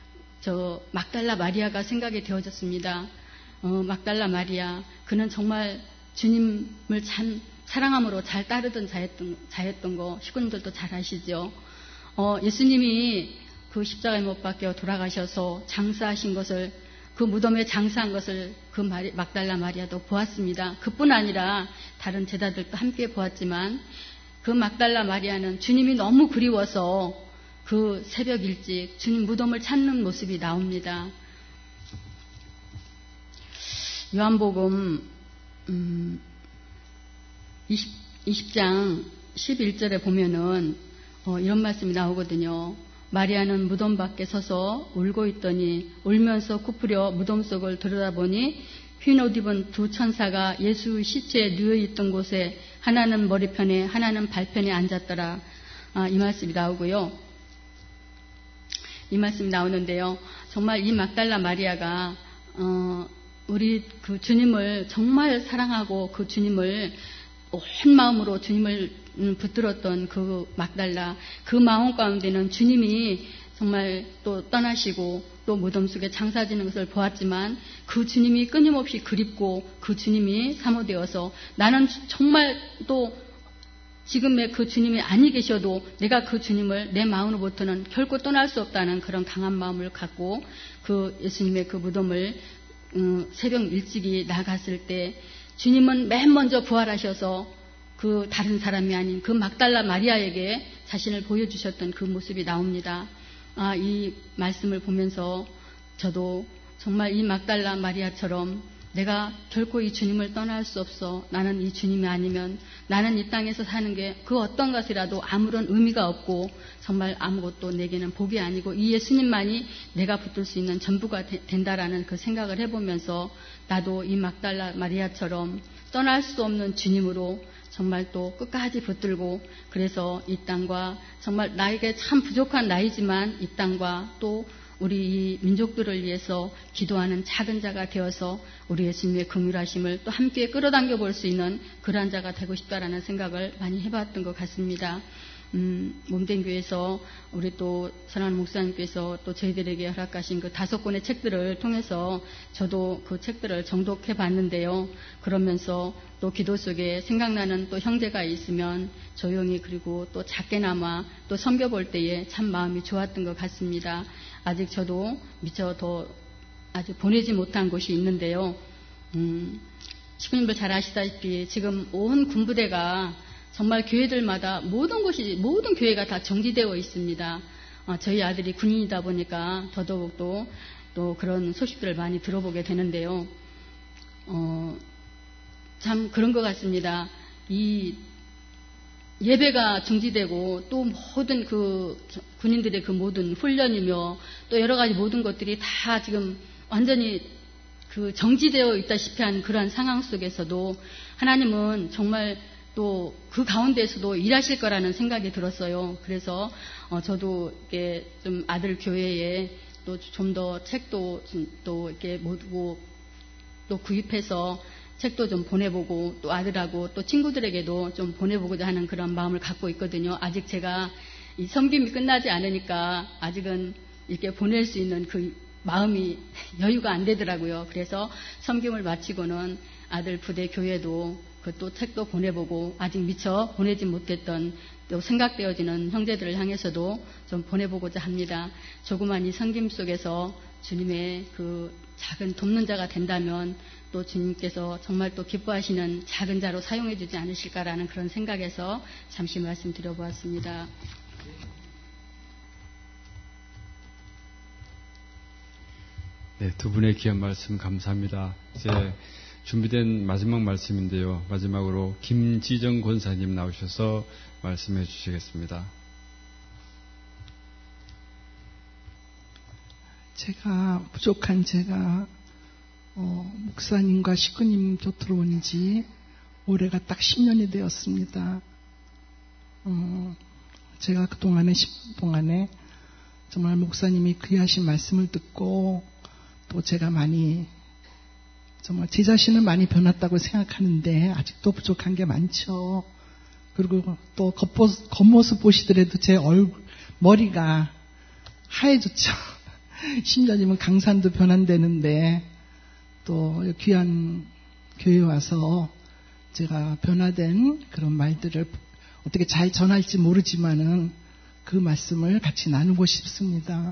저 막달라 마리아가 생각이 되어졌습니다. 어, 막달라 마리아 그는 정말 주님을 참 사랑함으로 잘 따르던 자였던, 자였던 거 식구님들도 잘 아시죠. 어, 예수님이 그 십자가에 못 박혀 돌아가셔서 장사하신 것을, 그 무덤에 장사한 것을 그 마리, 막달라 마리아도 보았습니다. 그뿐 아니라 다른 제자들도 함께 보았지만 그 막달라 마리아는 주님이 너무 그리워서 그 새벽 일찍 주님 무덤을 찾는 모습이 나옵니다. 요한복음 음, 이십, 이십 장 십일 절에 보면은 어, 이런 말씀이 나오거든요. 마리아는 무덤 밖에 서서 울고 있더니 울면서 굽으려 무덤 속을 들여다보니 흰 옷 입은 두 천사가 예수 시체에 누워있던 곳에 하나는 머리편에 하나는 발편에 앉았더라. 아, 이 말씀이 나오고요. 이 말씀이 나오는데요. 정말 이 막달라 마리아가 어, 우리 그 주님을 정말 사랑하고 그 주님을 온 마음으로 주님을 붙들었던 그 막달라, 그 마음 가운데는 주님이 정말 또 떠나시고 또 무덤 속에 장사지는 것을 보았지만 그 주님이 끊임없이 그립고 그 주님이 사모되어서 나는 정말 또 지금의 그 주님이 아니 계셔도 내가 그 주님을 내 마음으로부터는 결코 떠날 수 없다는 그런 강한 마음을 갖고 그 예수님의 그 무덤을 음, 새벽 일찍이 나갔을 때 주님은 맨 먼저 부활하셔서 그 다른 사람이 아닌 그 막달라 마리아에게 자신을 보여주셨던 그 모습이 나옵니다. 아, 이 말씀을 보면서 저도 정말 이 막달라 마리아처럼 내가 결코 이 주님을 떠날 수 없어. 나는 이 주님이 아니면 나는 이 땅에서 사는 게 그 어떤 것이라도 아무런 의미가 없고 정말 아무것도 내게는 복이 아니고 이 예수님만이 내가 붙들 수 있는 전부가 되, 된다라는 그 생각을 해보면서 나도 이 막달라 마리아처럼 떠날 수 없는 주님으로 정말 또 끝까지 붙들고 그래서 이 땅과 정말 나에게 참 부족한 나이지만 이 땅과 또 우리 이 민족들을 위해서 기도하는 작은 자가 되어서 우리 예수님의 긍휼하심을 또 함께 끌어당겨 볼 수 있는 그러한 자가 되고 싶다라는 생각을 많이 해봤던 것 같습니다. 음, 몸된 교회에서 우리 또 선한 목사님께서 또 저희들에게 허락하신 그 다섯 권의 책들을 통해서 저도 그 책들을 정독해 봤는데요. 그러면서 또 기도 속에 생각나는 또 형제가 있으면 조용히 그리고 또 작게나마 또 섬겨볼 때에 참 마음이 좋았던 것 같습니다. 아직 저도 미처 더 아직 보내지 못한 곳이 있는데요. 음, 시부님들 잘 아시다시피 지금 온 군부대가 정말 교회들마다 모든 곳이, 모든 교회가 다 정지되어 있습니다. 어, 저희 아들이 군인이다 보니까 더더욱도 또 그런 소식들을 많이 들어보게 되는데요. 어, 참 그런 것 같습니다. 이 예배가 정지되고 또 모든 그 군인들의 그 모든 훈련이며 또 여러 가지 모든 것들이 다 지금 완전히 그 정지되어 있다시피 한 그러한 상황 속에서도 하나님은 정말 또 그 가운데에서도 일하실 거라는 생각이 들었어요. 그래서 어 저도 이렇게 좀 아들 교회에 또 좀 더 책도 좀 또 이렇게 모으고 또 구입해서 책도 좀 보내보고 또 아들하고 또 친구들에게도 좀 보내보고자 하는 그런 마음을 갖고 있거든요. 아직 제가 이 섬김이 끝나지 않으니까 아직은 이렇게 보낼 수 있는 그 마음이 여유가 안 되더라고요. 그래서 섬김을 마치고는 아들 부대 교회도 그 또 책도 보내보고 아직 미처 보내지 못했던 또 생각되어지는 형제들을 향해서도 좀 보내보고자 합니다. 조그만 이 섬김 속에서 주님의 그 작은 돕는 자가 된다면 또 주님께서 정말 또 기뻐하시는 작은 자로 사용해 주지 않으실까라는 그런 생각에서 잠시 말씀드려보았습니다. 네, 두 분의 귀한 말씀 감사합니다. 이제 준비된 마지막 말씀인데요. 마지막으로 김지정 권사님 나오셔서 말씀해 주시겠습니다. 제가 부족한 제가 어, 목사님과 식구님 곁으로 온 지 올해가 딱 십 년이 되었습니다. 어, 제가 그동안에 십 년 동안에 정말 목사님이 귀하신 말씀을 듣고 또 제가 많이 정말 제 자신은 많이 변했다고 생각하는데 아직도 부족한 게 많죠. 그리고 또 겉모습, 겉모습 보시더라도 제 얼굴, 머리가 하얘졌죠. 십 년이면 강산도 변환되는데 또 귀한 교회에 와서 제가 변화된 그런 말들을 어떻게 잘 전할지 모르지만은 그 말씀을 같이 나누고 싶습니다.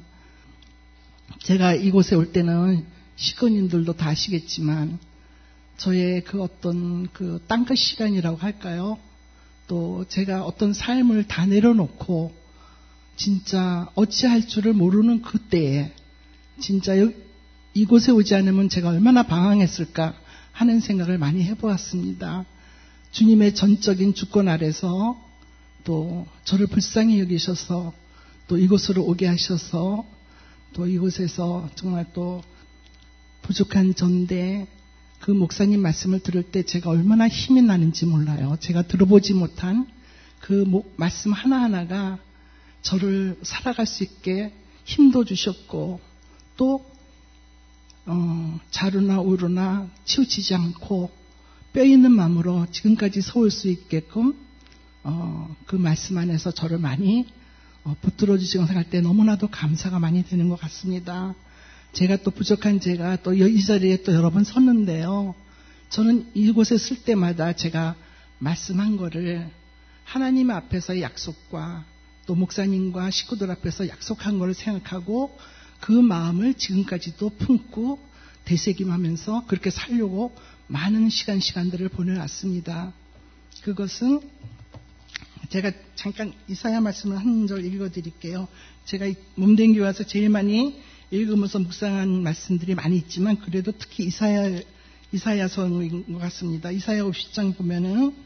제가 이곳에 올 때는 식구님들도 다 아시겠지만 저의 그 어떤 그 땅끝 시간이라고 할까요? 또 제가 어떤 삶을 다 내려놓고 진짜 어찌할 줄을 모르는 그때에 진짜 이곳에 오지 않으면 제가 얼마나 방황했을까 하는 생각을 많이 해보았습니다. 주님의 전적인 주권 아래서 또 저를 불쌍히 여기셔서 또 이곳으로 오게 하셔서 또 이곳에서 정말 또 부족한 전대 그 목사님 말씀을 들을 때 제가 얼마나 힘이 나는지 몰라요. 제가 들어보지 못한 그 말씀 하나하나가 저를 살아갈 수 있게 힘도 주셨고 또 어, 자루나 우루나 치우치지 않고 뼈 있는 마음으로 지금까지 서올 수 있게끔 어, 그 말씀 안에서 저를 많이 어, 붙들어 주시고 생각할 때 너무나도 감사가 많이 되는 것 같습니다. 제가 또 부족한 제가 또 이 자리에 또 여러 번 섰는데요. 저는 이곳에 쓸 때마다 제가 말씀한 거를 하나님 앞에서의 약속과 또 목사님과 식구들 앞에서 약속한 거를 생각하고 그 마음을 지금까지도 품고 되새김하면서 그렇게 살려고 많은 시간 시간들을 보내왔습니다. 그것은 제가 잠깐 이사야 말씀을 한 절 읽어드릴게요. 제가 몸된 교회 와서 제일 많이 읽으면서 묵상한 말씀들이 많이 있지만 그래도 특히 이사야, 이사야서인 것 같습니다. 이사야 오십 장 보면은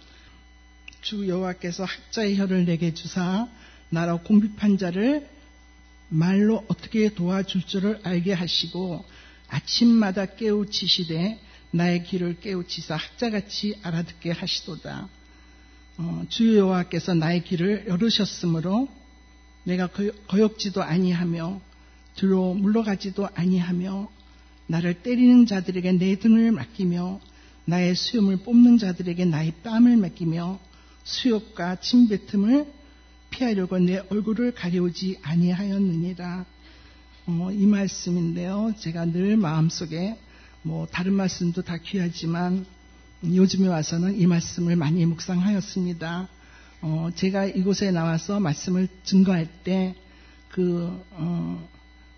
주 여호와께서 학자의 혀를 내게 주사 나라 공비판 자를 말로 어떻게 도와줄 줄을 알게 하시고 아침마다 깨우치시되 나의 귀를 깨우치사 학자같이 알아듣게 하시도다. 어, 주 여호와께서 나의 귀를 열으셨으므로 내가 거역지도 아니하며 뒤로 물러가지도 아니하며 나를 때리는 자들에게 내 등을 맡기며 나의 수염을 뽑는 자들에게 나의 뺨을 맡기며 수욕과 침뱉음을 피하려고 내 얼굴을 가려우지 아니하였느니라. 어, 이 말씀인데요. 제가 늘 마음속에 뭐 다른 말씀도 다 귀하지만 요즘에 와서는 이 말씀을 많이 묵상하였습니다. 어, 제가 이곳에 나와서 말씀을 증거할 때 그 어,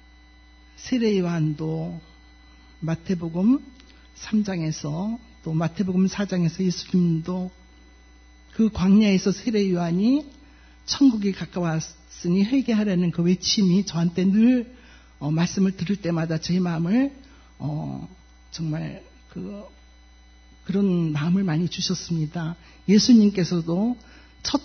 세례 요한도 마태복음 삼 장에서 또 마태복음 사 장에서 예수님도 그 광야에서 세례 요한이 천국이 가까웠으니 회개하라는 그 외침이 저한테 늘 어, 말씀을 들을 때마다 제 마음을 어, 정말 그 그런 마음을 많이 주셨습니다. 예수님께서도 첫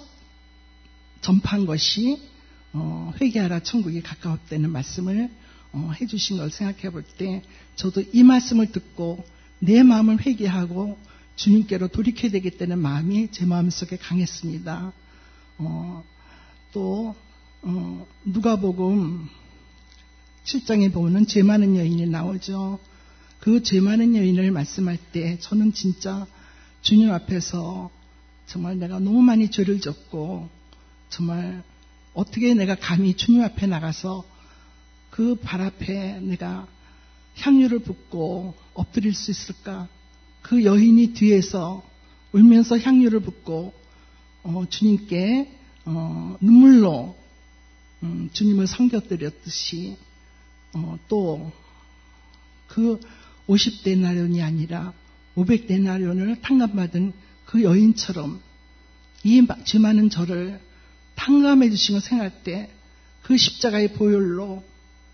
전파한 것이 어, 회개하라 천국이 가까웠다는 말씀을 어, 해주신 걸 생각해 볼 때 저도 이 말씀을 듣고 내 마음을 회개하고 주님께로 돌이켜야 되겠다는 마음이 제 마음속에 강했습니다. 어, 또 어, 누가복음 칠 장에 보면 죄 많은 여인이 나오죠. 그 죄 많은 여인을 말씀할 때 저는 진짜 주님 앞에서 정말 내가 너무 많이 죄를 졌고 정말 어떻게 내가 감히 주님 앞에 나가서 그 발 앞에 내가 향유를 붓고 엎드릴 수 있을까? 그 여인이 뒤에서 울면서 향유를 붓고 어, 주님께 어, 눈물로 음, 주님을 섬겨드렸듯이 어, 또 그 오십 데나리온이 아니라 오백 데나리온을 탕감받은 그 여인처럼 이 죄 많은 저를 탕감해 주신 걸 생각할 때 그 십자가의 보혈로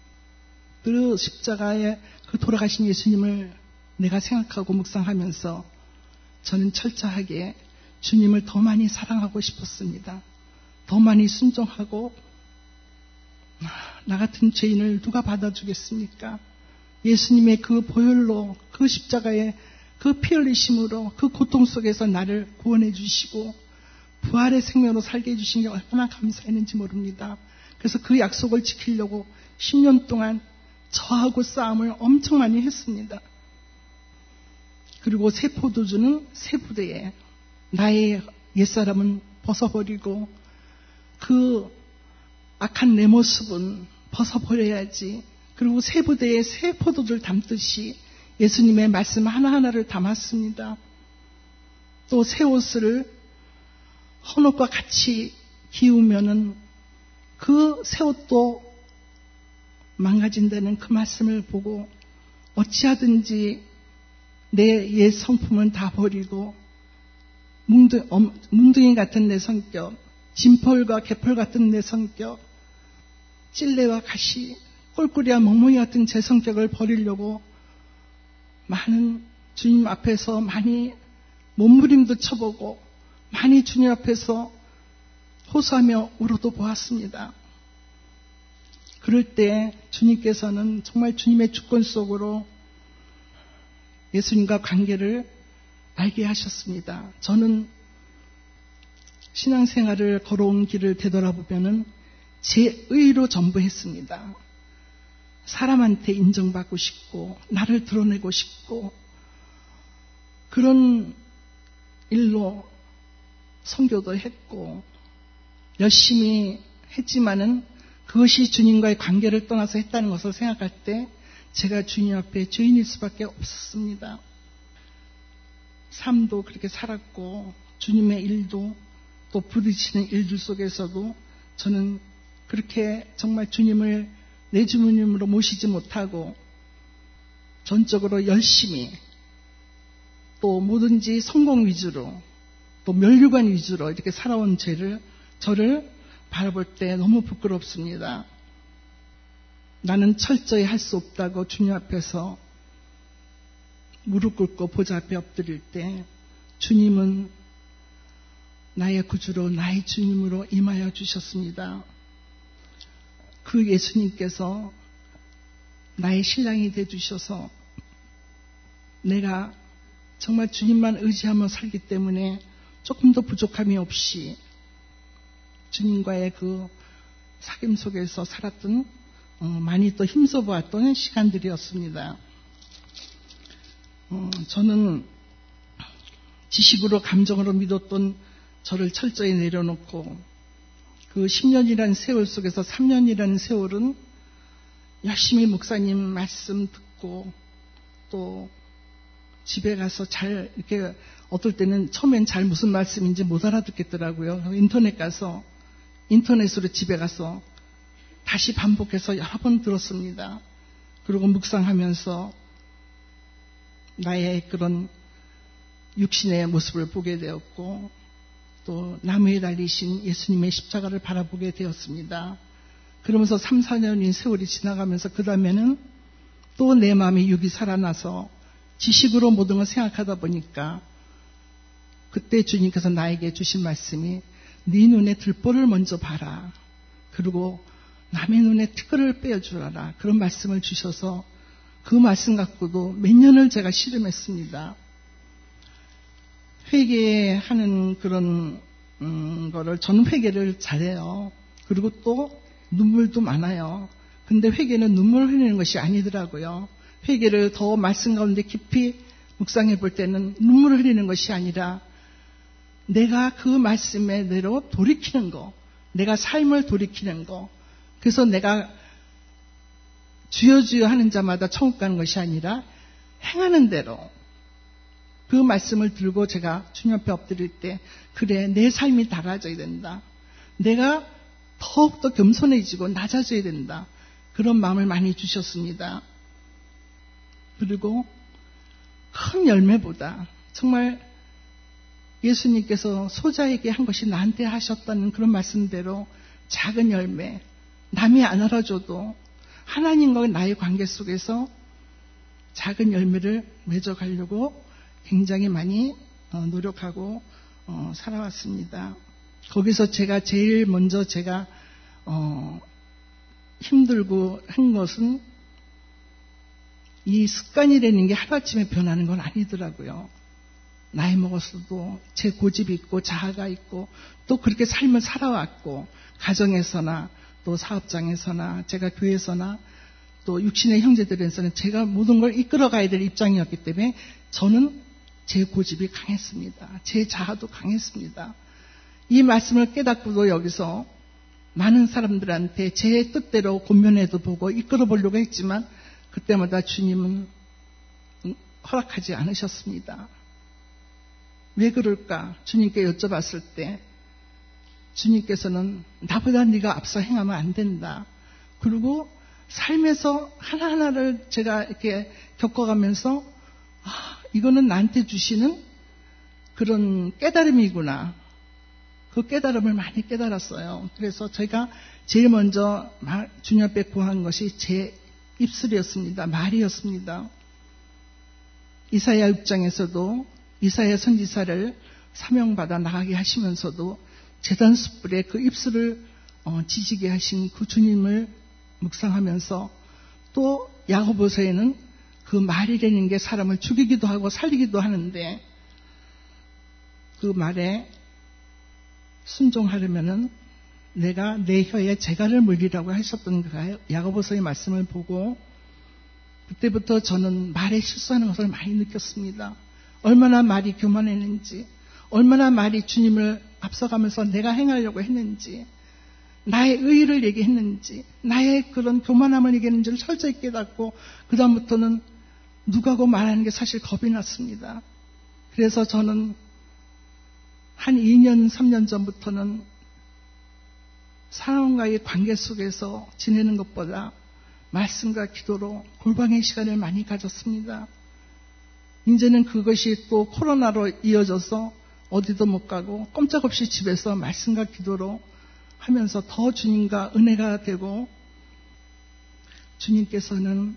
그 십자가에 그 돌아가신 예수님을 내가 생각하고 묵상하면서 저는 철저하게 주님을 더 많이 사랑하고 싶었습니다. 더 많이 순종하고 나 같은 죄인을 누가 받아주겠습니까? 예수님의 그 보혈로 그 십자가의 그 피 흘리심으로 그 고통 속에서 나를 구원해 주시고 부활의 생명으로 살게 해주신 게 얼마나 감사했는지 모릅니다. 그래서 그 약속을 지키려고 십 년 동안 저하고 싸움을 엄청 많이 했습니다. 그리고 새 포도주는 새 부대에 나의 옛사람은 벗어버리고 그 악한 내 모습은 벗어버려야지. 그리고 새 부대에 새 포도주를 담듯이 예수님의 말씀 하나하나를 담았습니다. 또 새 옷을 헌옷과 같이 기우면은 그 새 옷도 망가진다는 그 말씀을 보고 어찌하든지 내 옛 성품은 다 버리고 뭉둥, 어, 뭉둥이 같은 내 성격, 진펄과 개펄 같은 내 성격, 찔레와 가시, 꼴꾸리와 멍멍이 같은 제 성격을 버리려고 많은 주님 앞에서 많이 몸부림도 쳐보고 많이 주님 앞에서 호소하며 울어도 보았습니다. 그럴 때 주님께서는 정말 주님의 주권 속으로 예수님과 관계를 알게 하셨습니다. 저는 신앙생활을 걸어온 길을 되돌아보면은 제 의로 전부 했습니다. 사람한테 인정받고 싶고 나를 드러내고 싶고 그런 일로 선교도 했고 열심히 했지만은 그것이 주님과의 관계를 떠나서 했다는 것을 생각할 때 제가 주님 앞에 죄인일 수밖에 없었습니다. 삶도 그렇게 살았고 주님의 일도 또 부딪히는 일들 속에서도 저는 그렇게 정말 주님을 내 주님으로 모시지 못하고 전적으로 열심히 또 뭐든지 성공 위주로 또 면류관 위주로 이렇게 살아온 죄를 저를 바라볼 때 너무 부끄럽습니다. 나는 철저히 할 수 없다고 주님 앞에서 무릎 꿇고 보좌 앞에 엎드릴 때 주님은 나의 구주로 나의 주님으로 임하여 주셨습니다. 그 예수님께서 나의 신랑이 되어주셔서 내가 정말 주님만 의지하며 살기 때문에 조금 더 부족함이 없이 주님과의 그 사귐 속에서 살았던 어, 많이 또 힘써보았던 시간들이었습니다. 어, 저는 지식으로 감정으로 믿었던 저를 철저히 내려놓고 그 십 년이라는 세월 속에서 삼 년이라는 세월은 열심히 목사님 말씀 듣고 또 집에 가서 잘 이렇게 어떨 때는 처음엔 잘 무슨 말씀인지 못 알아듣겠더라고요. 인터넷 가서 인터넷으로 집에 가서 다시 반복해서 여러 번 들었습니다. 그리고 묵상하면서 나의 그런 육신의 모습을 보게 되었고 또 나무에 달리신 예수님의 십자가를 바라보게 되었습니다. 그러면서 삼, 사 년인 세월이 지나가면서 그 다음에는 또 내 마음이 육이 살아나서 지식으로 모든 걸 생각하다 보니까 그때 주님께서 나에게 주신 말씀이 네 눈에 들보를 먼저 봐라. 그리고 남의 눈에 티끌을 빼어주라. 그런 말씀을 주셔서 그 말씀 갖고도 몇 년을 제가 씨름했습니다. 회개하는 그런 음, 거를 저는 회개를 잘해요. 그리고 또 눈물도 많아요. 근데 회개는 눈물 흘리는 것이 아니더라고요. 회개를 더 말씀 가운데 깊이 묵상해 볼 때는 눈물을 흘리는 것이 아니라 내가 그 말씀에 대로 돌이키는 거, 내가 삶을 돌이키는 거. 그래서 내가 주여 주여 하는 자마다 천국 가는 것이 아니라 행하는 대로 그 말씀을 들고 제가 주님 앞에 엎드릴 때 그래 내 삶이 달라져야 된다. 내가 더욱더 겸손해지고 낮아져야 된다. 그런 마음을 많이 주셨습니다. 그리고 큰 열매보다 정말 예수님께서 소자에게 한 것이 나한테 하셨다는 그런 말씀대로 작은 열매, 남이 안 알아줘도 하나님과 나의 관계 속에서 작은 열매를 맺어가려고 굉장히 많이 노력하고 살아왔습니다. 거기서 제가 제일 먼저 제가 힘들고 한 것은 이 습관이라는 게 하루아침에 변하는 건 아니더라고요. 나이 먹었어도 제 고집이 있고 자아가 있고 또 그렇게 삶을 살아왔고 가정에서나 또 사업장에서나 제가 교회에서나 또 육신의 형제들에서는 제가 모든 걸 이끌어가야 될 입장이었기 때문에 저는 제 고집이 강했습니다. 제 자아도 강했습니다. 이 말씀을 깨닫고도 여기서 많은 사람들한테 제 뜻대로 권면해도 보고 이끌어 보려고 했지만 그때마다 주님은 허락하지 않으셨습니다. 왜 그럴까? 주님께 여쭤봤을 때 주님께서는 나보다 네가 앞서 행하면 안 된다. 그리고 삶에서 하나하나를 제가 이렇게 겪어가면서 아, 이거는 나한테 주시는 그런 깨달음이구나. 그 깨달음을 많이 깨달았어요. 그래서 제가 제일 먼저 주님 앞에 구한 것이 제 입술이었습니다. 말이었습니다. 이사야 육 장에서도 이사야 선지자를 사명받아 나가게 하시면서도 제단 숯불에 그 입술을 어, 지지게 하신 그 주님을 묵상하면서 또 야고보서에는 그 말이라는 게 사람을 죽이기도 하고 살리기도 하는데 그 말에 순종하려면은 내가 내 혀에 재갈을 물리라고 하셨던 그 야고보서의 말씀을 보고 그때부터 저는 말에 실수하는 것을 많이 느꼈습니다. 얼마나 말이 교만했는지, 얼마나 말이 주님을 앞서가면서 내가 행하려고 했는지, 나의 의의를 얘기했는지, 나의 그런 교만함을 얘기했는지를 철저히 깨닫고 그 다음부터는 누구하고 말하는 게 사실 겁이 났습니다. 그래서 저는 한 이 년, 삼 년 전부터는 사람과의 관계 속에서 지내는 것보다 말씀과 기도로 골방의 시간을 많이 가졌습니다. 이제는 그것이 또 코로나로 이어져서 어디도 못 가고 꼼짝없이 집에서 말씀과 기도로 하면서 더 주님과 은혜가 되고 주님께서는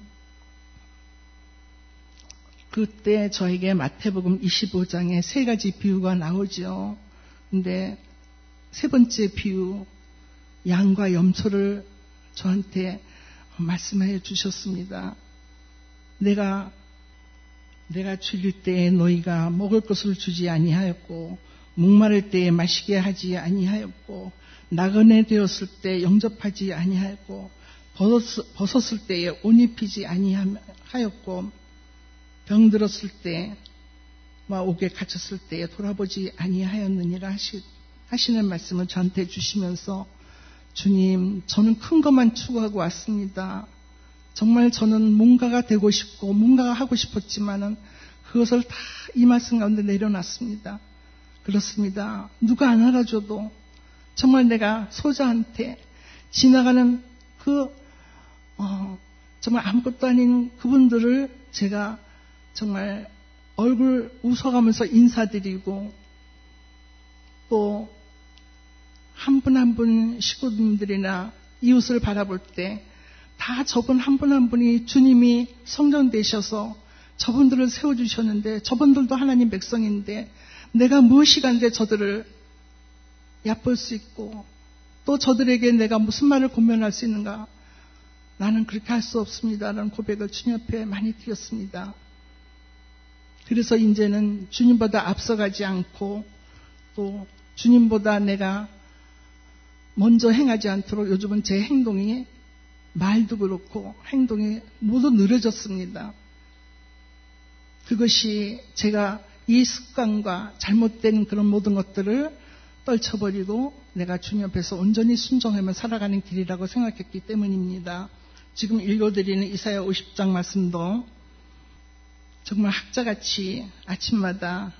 그때 저에게 마태복음 이십오 장에 세 가지 비유가 나오죠. 근데 세 번째 비유 양과 염소를 저한테 말씀해 주셨습니다. 내가 내가 줄일 때에 너희가 먹을 것을 주지 아니하였고 목마를 때에 마시게 하지 아니하였고 나그네 되었을 때 영접하지 아니하였고 벗었, 벗었을 때에 옷 입히지 아니하였고 병들었을 때 옥에 갇혔을 때에 돌아보지 아니하였느니라 하시, 하시는 말씀을 저한테 주시면서 주님, 저는 큰 것만 추구하고 왔습니다. 정말 저는 뭔가가 되고 싶고 뭔가가 하고 싶었지만은 그것을 다 이 말씀 가운데 내려놨습니다. 그렇습니다. 누가 안 알아줘도 정말 내가 소자한테 지나가는 그 어, 정말 아무것도 아닌 그분들을 제가 정말 얼굴 웃어가면서 인사드리고 또 한 분 한 분 식구님들이나 이웃을 바라볼 때 다 저분 한 분 한 분이 주님이 성전 되셔서 저분들을 세워주셨는데 저분들도 하나님 백성인데 내가 무엇이 간데 저들을 얕볼 수 있고 또 저들에게 내가 무슨 말을 권면할 수 있는가. 나는 그렇게 할 수 없습니다라는 고백을 주님 앞에 많이 드렸습니다. 그래서 이제는 주님보다 앞서가지 않고 또 주님보다 내가 먼저 행하지 않도록 요즘은 제 행동이 말도 그렇고 행동이 모두 느려졌습니다. 그것이 제가 이 습관과 잘못된 그런 모든 것들을 떨쳐버리고 내가 주님 앞에서 온전히 순종하며 살아가는 길이라고 생각했기 때문입니다. 지금 읽어드리는 이사야 오십 장 말씀도 정말 학자같이 아침마다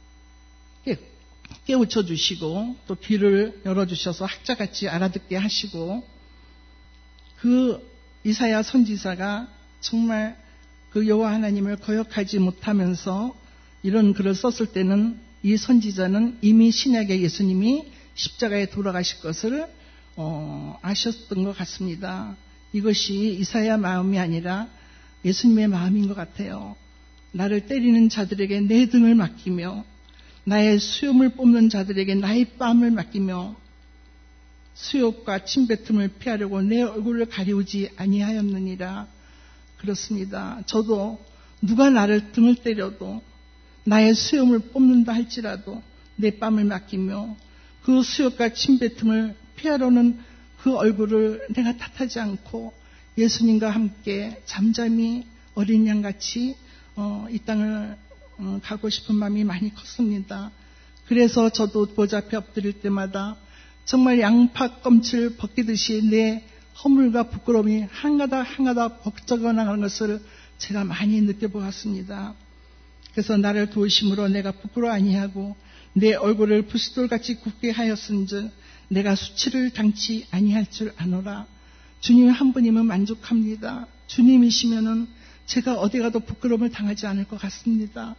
깨우쳐 주시고 또 귀를 열어주셔서 학자같이 알아듣게 하시고 그 이사야 선지자가 정말 그 여호와 하나님을 거역하지 못하면서 이런 글을 썼을 때는 이 선지자는 이미 신약의 예수님이 십자가에 돌아가실 것을 어, 아셨던 것 같습니다. 이것이 이사야 마음이 아니라 예수님의 마음인 것 같아요. 나를 때리는 자들에게 내 등을 맡기며 나의 수염을 뽑는 자들에게 나의 뺨을 맡기며 수욕과 침뱉음을 피하려고 내 얼굴을 가리우지 아니하였느니라. 그렇습니다. 저도 누가 나를 등을 때려도 나의 수염을 뽑는다 할지라도 내 뺨을 맡기며 그 수욕과 침뱉음을 피하려는 그 얼굴을 내가 탓하지 않고 예수님과 함께 잠잠히 어린 양같이 어, 이 땅을 어, 가고 싶은 마음이 많이 컸습니다. 그래서 저도 보좌 앞에 엎드릴 때마다 정말 양파 껍질 벗기듯이 내 허물과 부끄러움이 한가닥 한가닥 벗겨져 나가는 것을 제가 많이 느껴보았습니다. 그래서 나를 도우심으로 내가 부끄러워 아니하고 내 얼굴을 부싯돌같이 굳게 하였은즉 내가 수치를 당치 아니할 줄 아노라. 주님 한 분이면 만족합니다. 주님이시면은 제가 어디 가도 부끄러움을 당하지 않을 것 같습니다.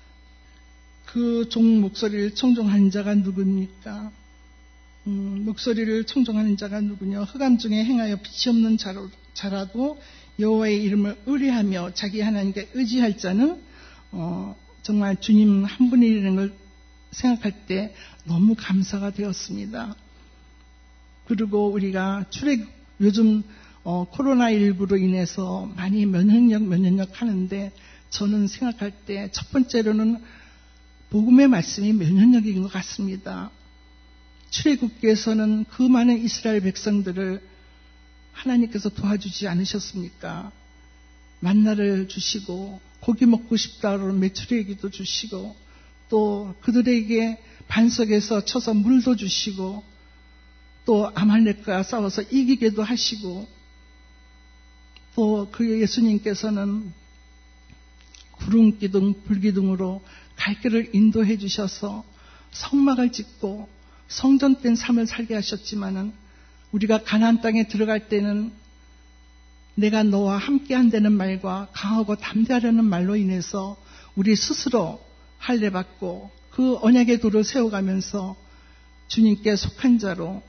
그 종 목소리를 청종하는 자가 누굽니까? 음, 목소리를 청종하는 자가 누구냐? 흑암 중에 행하여 빛이 없는 자로, 자라도 여호와의 이름을 의뢰하며 자기 하나님께 의지할 자는 어, 정말 주님 한 분이라는 걸 생각할 때 너무 감사가 되었습니다. 그리고 우리가 출애굽 요즘 어, 코로나십구로 인해서 많이 면역력 면역력 하는데 저는 생각할 때 첫 번째로는 복음의 말씀이 면역력인 것 같습니다. 출애굽기에서는 그 많은 이스라엘 백성들을 하나님께서 도와주지 않으셨습니까? 만나를 주시고 고기 먹고 싶다 그러면 메추리기도 주시고 또 그들에게 반석에서 쳐서 물도 주시고 또 아말렉과 싸워서 이기게도 하시고 또 그 예수님께서는 구름기둥 불기둥으로 갈 길을 인도해 주셔서 성막을 짓고 성전된 삶을 살게 하셨지만은 우리가 가나안 땅에 들어갈 때는 내가 너와 함께 한다는 말과 강하고 담대하려는 말로 인해서 우리 스스로 할례받고 그 언약의 돌을 세워가면서 주님께 속한 자로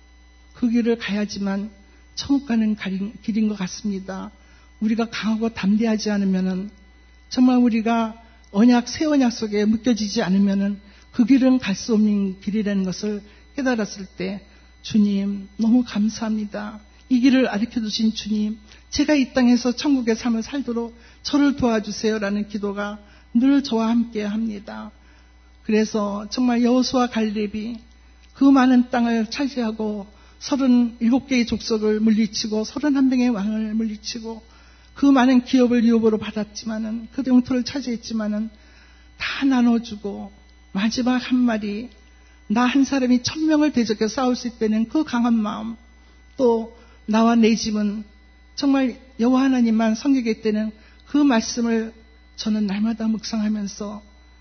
그 길을 가야지만 천국 가는 길인 것 같습니다. 우리가 강하고 담대하지 않으면은 정말 우리가 언약 새 언약 속에 묶여지지 않으면은 그 길은 갈 수 없는 길이라는 것을 깨달았을 때 주님 너무 감사합니다. 이 길을 가르쳐 주신 주님, 제가 이 땅에서 천국의 삶을 살도록 저를 도와주세요라는 기도가 늘 저와 함께 합니다. 그래서 정말 여호수아 갈렙이 그 많은 땅을 차지하고 서른일곱 개의 족속을 물리치고 서른한 명의 왕을 물리치고 그 많은 기업을 유업으로 받았지만은 그 영토를 차지했지만은 다 나눠주고 마지막 한 마디 나 한 사람이 천명을 대적해 싸울 수 있다는 그 강한 마음 또 나와 내 집은 정말 여호와 하나님만 섬기겠다는 그 말씀을 저는 날마다 묵상하면서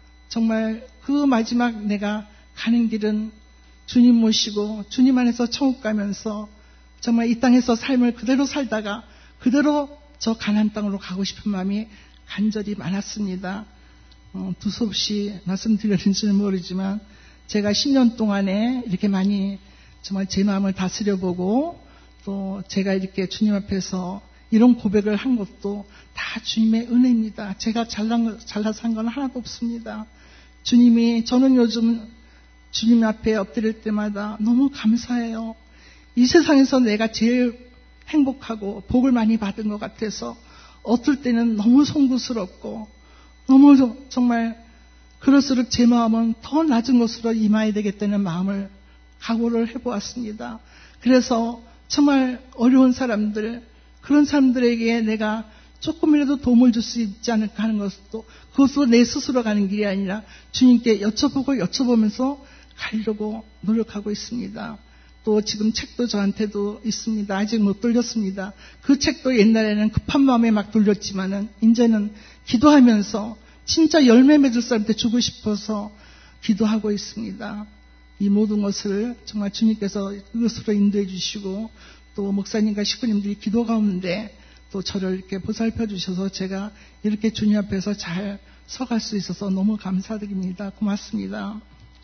정말 그 마지막 내가 가는 길은 주님 모시고 주님 안에서 천국 가면서 정말 이 땅에서 삶을 그대로 살다가 그대로 저 가나안 땅으로 가고 싶은 마음이 간절히 많았습니다. 어, 두서없이 말씀드렸는지는 모르지만 제가 십 년 동안에 이렇게 많이 정말 제 마음을 다스려보고 또 제가 이렇게 주님 앞에서 이런 고백을 한 것도 다 주님의 은혜입니다. 제가 잘난, 잘나서 한 건 하나도 없습니다. 주님이 저는 요즘 주님 앞에 엎드릴 때마다 너무 감사해요. 이 세상에서 내가 제일 행복하고 복을 많이 받은 것 같아서 어떨 때는 너무 송구스럽고 너무 정말 그럴수록 제 마음은 더 낮은 곳으로 임해야 되겠다는 마음을 각오를 해보았습니다. 그래서 정말 어려운 사람들 그런 사람들에게 내가 조금이라도 도움을 줄 수 있지 않을까 하는 것도 그것도 내 스스로 가는 길이 아니라 주님께 여쭤보고 여쭤보면서 가려고 노력하고 있습니다. 또 지금 책도 저한테도 있습니다. 아직 못 돌렸습니다. 그 책도 옛날에는 급한 마음에 막 돌렸지만은 이제는 기도하면서 진짜 열매 맺을 사람한테 주고 싶어서 기도하고 있습니다. 이 모든 것을 정말 주님께서 그것으로 인도해 주시고 또 목사님과 식구님들이 기도 가운데 또 저를 이렇게 보살펴 주셔서 제가 이렇게 주님 앞에서 잘 서갈 수 있어서 너무 감사드립니다. 고맙습니다.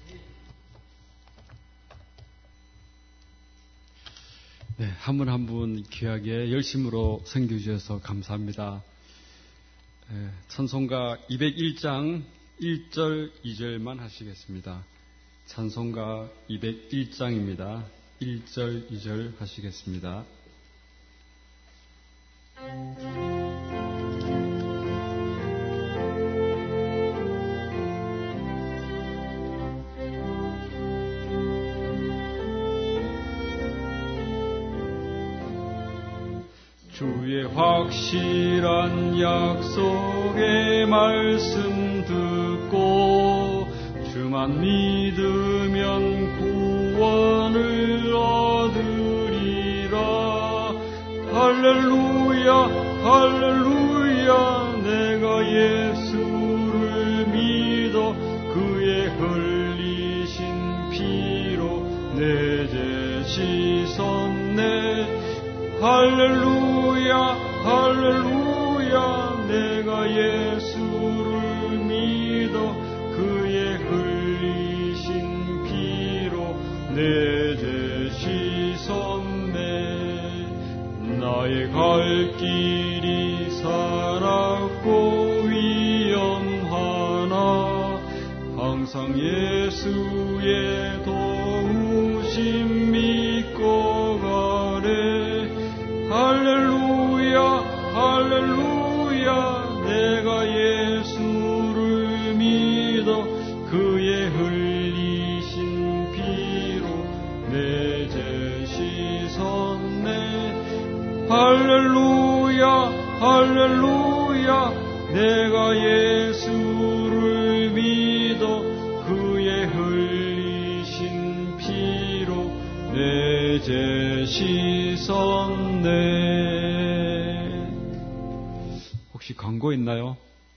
네, 한 분 한 분 귀하게 열심으로 섬겨 주셔서 감사합니다. 네, 찬송가 이백일 장 일 절 이 절만 하시겠습니다. 찬송가 이백일 장입니다. 일 절 이 절 하시겠습니다. 주의 확실한 약속의 말씀 듣고 주만 믿으면 구원을 얻으리라. 할렐루야 할렐루야 내가 예수를 믿어 그의 흘린 할렐루야 할렐루야 내가 예수를 믿어 그의 흘리신 피로 내 죄 씻었네. 나의 갈 길이 살았고 위험하나 항상 예수의 도우심 믿고 가래. 할렐루야 할렐루야 내가 예수를 믿어 그의 흘리신 피로 내 죄 씻었네. 할렐루야 할렐루야 내가 예수를 믿어 그의 흘리신 피로 내 죄 씻었네. 혹시 광고 있나요?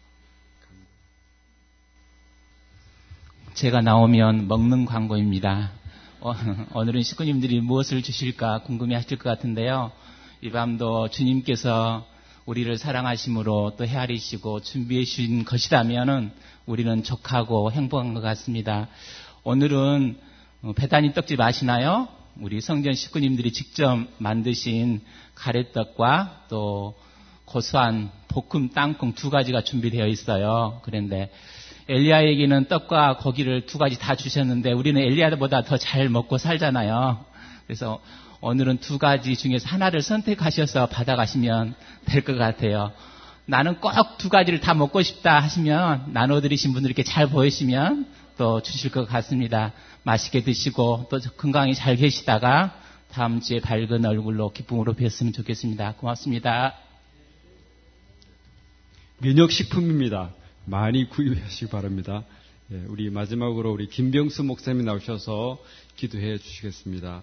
제가 나오면 먹는 광고입니다. 어, 오늘은 식구님들이 무엇을 주실까 궁금해하실 것 같은데요. 이 밤도 주님께서 우리를 사랑하심으로 또 헤아리시고 준비해 주신 것이라면은 우리는 족하고 행복한 것 같습니다. 오늘은 배단위 떡집 아시나요? 우리 성전 식구님들이 직접 만드신 가래떡과 또 고소한 볶음 땅콩 두 가지가 준비되어 있어요. 그런데 엘리야에게는 떡과 고기를 두 가지 다 주셨는데 우리는 엘리야보다 더 잘 먹고 살잖아요. 그래서 오늘은 두 가지 중에서 하나를 선택하셔서 받아가시면 될 것 같아요. 나는 꼭 두 가지를 다 먹고 싶다 하시면 나눠드리신 분들께 잘 보이시면 또 주실 것 같습니다. 맛있게 드시고 또 건강히 잘 계시다가 다음 주에 밝은 얼굴로 기쁨으로 뵀으면 좋겠습니다. 고맙습니다. 면역식품입니다. 많이 구입하시기 바랍니다. 예, 우리 마지막으로 우리 김병수 목사님이 나오셔서 기도해 주시겠습니다.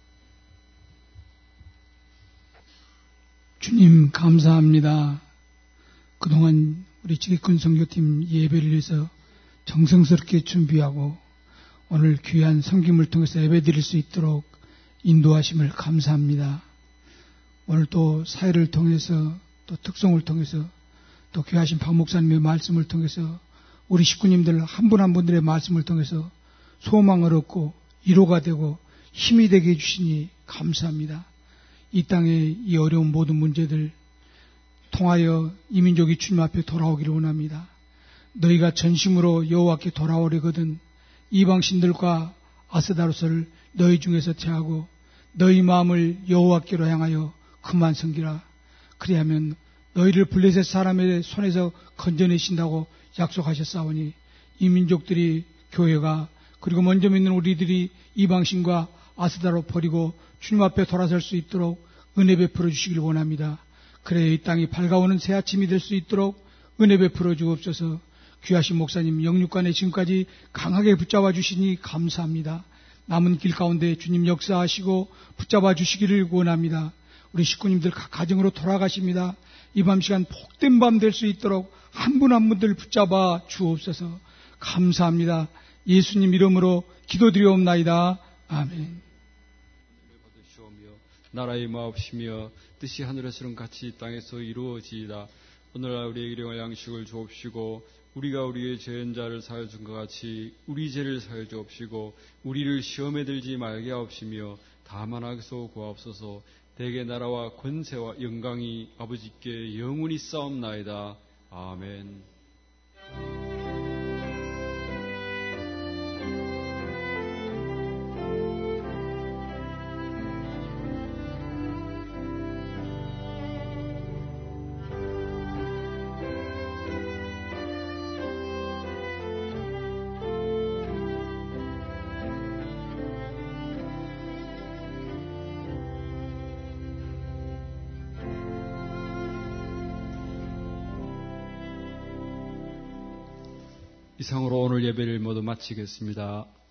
주님 감사합니다. 그동안 우리 지기꾼 선교팀 예배를 위해서 정성스럽게 준비하고 오늘 귀한 섬김을 통해서 예배 드릴 수 있도록 인도하심을 감사합니다. 오늘 또 사회를 통해서 또 특송을 통해서 또 귀하신 박 목사님의 말씀을 통해서 우리 식구님들 한 분 한 분들의 말씀을 통해서 소망을 얻고 위로가 되고 힘이 되게 해주시니 감사합니다. 이 땅의 이 어려운 모든 문제들 통하여 이 민족이 주님 앞에 돌아오기를 원합니다. 너희가 전심으로 여호와께 돌아오려거든 이방신들과 아스다로스를 너희 중에서 제하고 너희 마음을 여호와께로 향하여 그만 섬기라. 그리하면 너희를 블레셋 사람의 손에서 건져내신다고 약속하셨사오니 이 민족들이 교회가 그리고 먼저 믿는 우리들이 이방신과 아스다로 버리고 주님 앞에 돌아설 수 있도록 은혜 베풀어 주시길 원합니다. 그래야 이 땅이 밝아오는 새 아침이 될 수 있도록 은혜 베풀어 주옵소서. 귀하신 목사님 영육간에 지금까지 강하게 붙잡아 주시니 감사합니다. 남은 길 가운데 주님 역사하시고 붙잡아 주시기를 원합니다. 우리 식구님들 각 가정으로 돌아가십니다. 이 밤 시간 복된 밤 될 수 있도록 한 분 한 분들 붙잡아 주옵소서. 감사합니다. 예수님 이름으로 기도드리옵나이다. 아멘. 나라의 마옵시며 뜻이 하늘에서는 같이 이 땅에서 이루어지이다. 오늘날 우리에게 일용할 양식을 주옵시고 우리가 우리의 죄인 자를 사하여 준 것 같이 우리 죄를 사하여 주옵시고 우리를 시험에 들지 말게 하옵시며 다만 악에서 구하옵소서. 대개 나라와 권세와 영광이 아버지께 영원히 싸움나이다. 아멘. 이상으로 오늘 예배를 모두 마치겠습니다.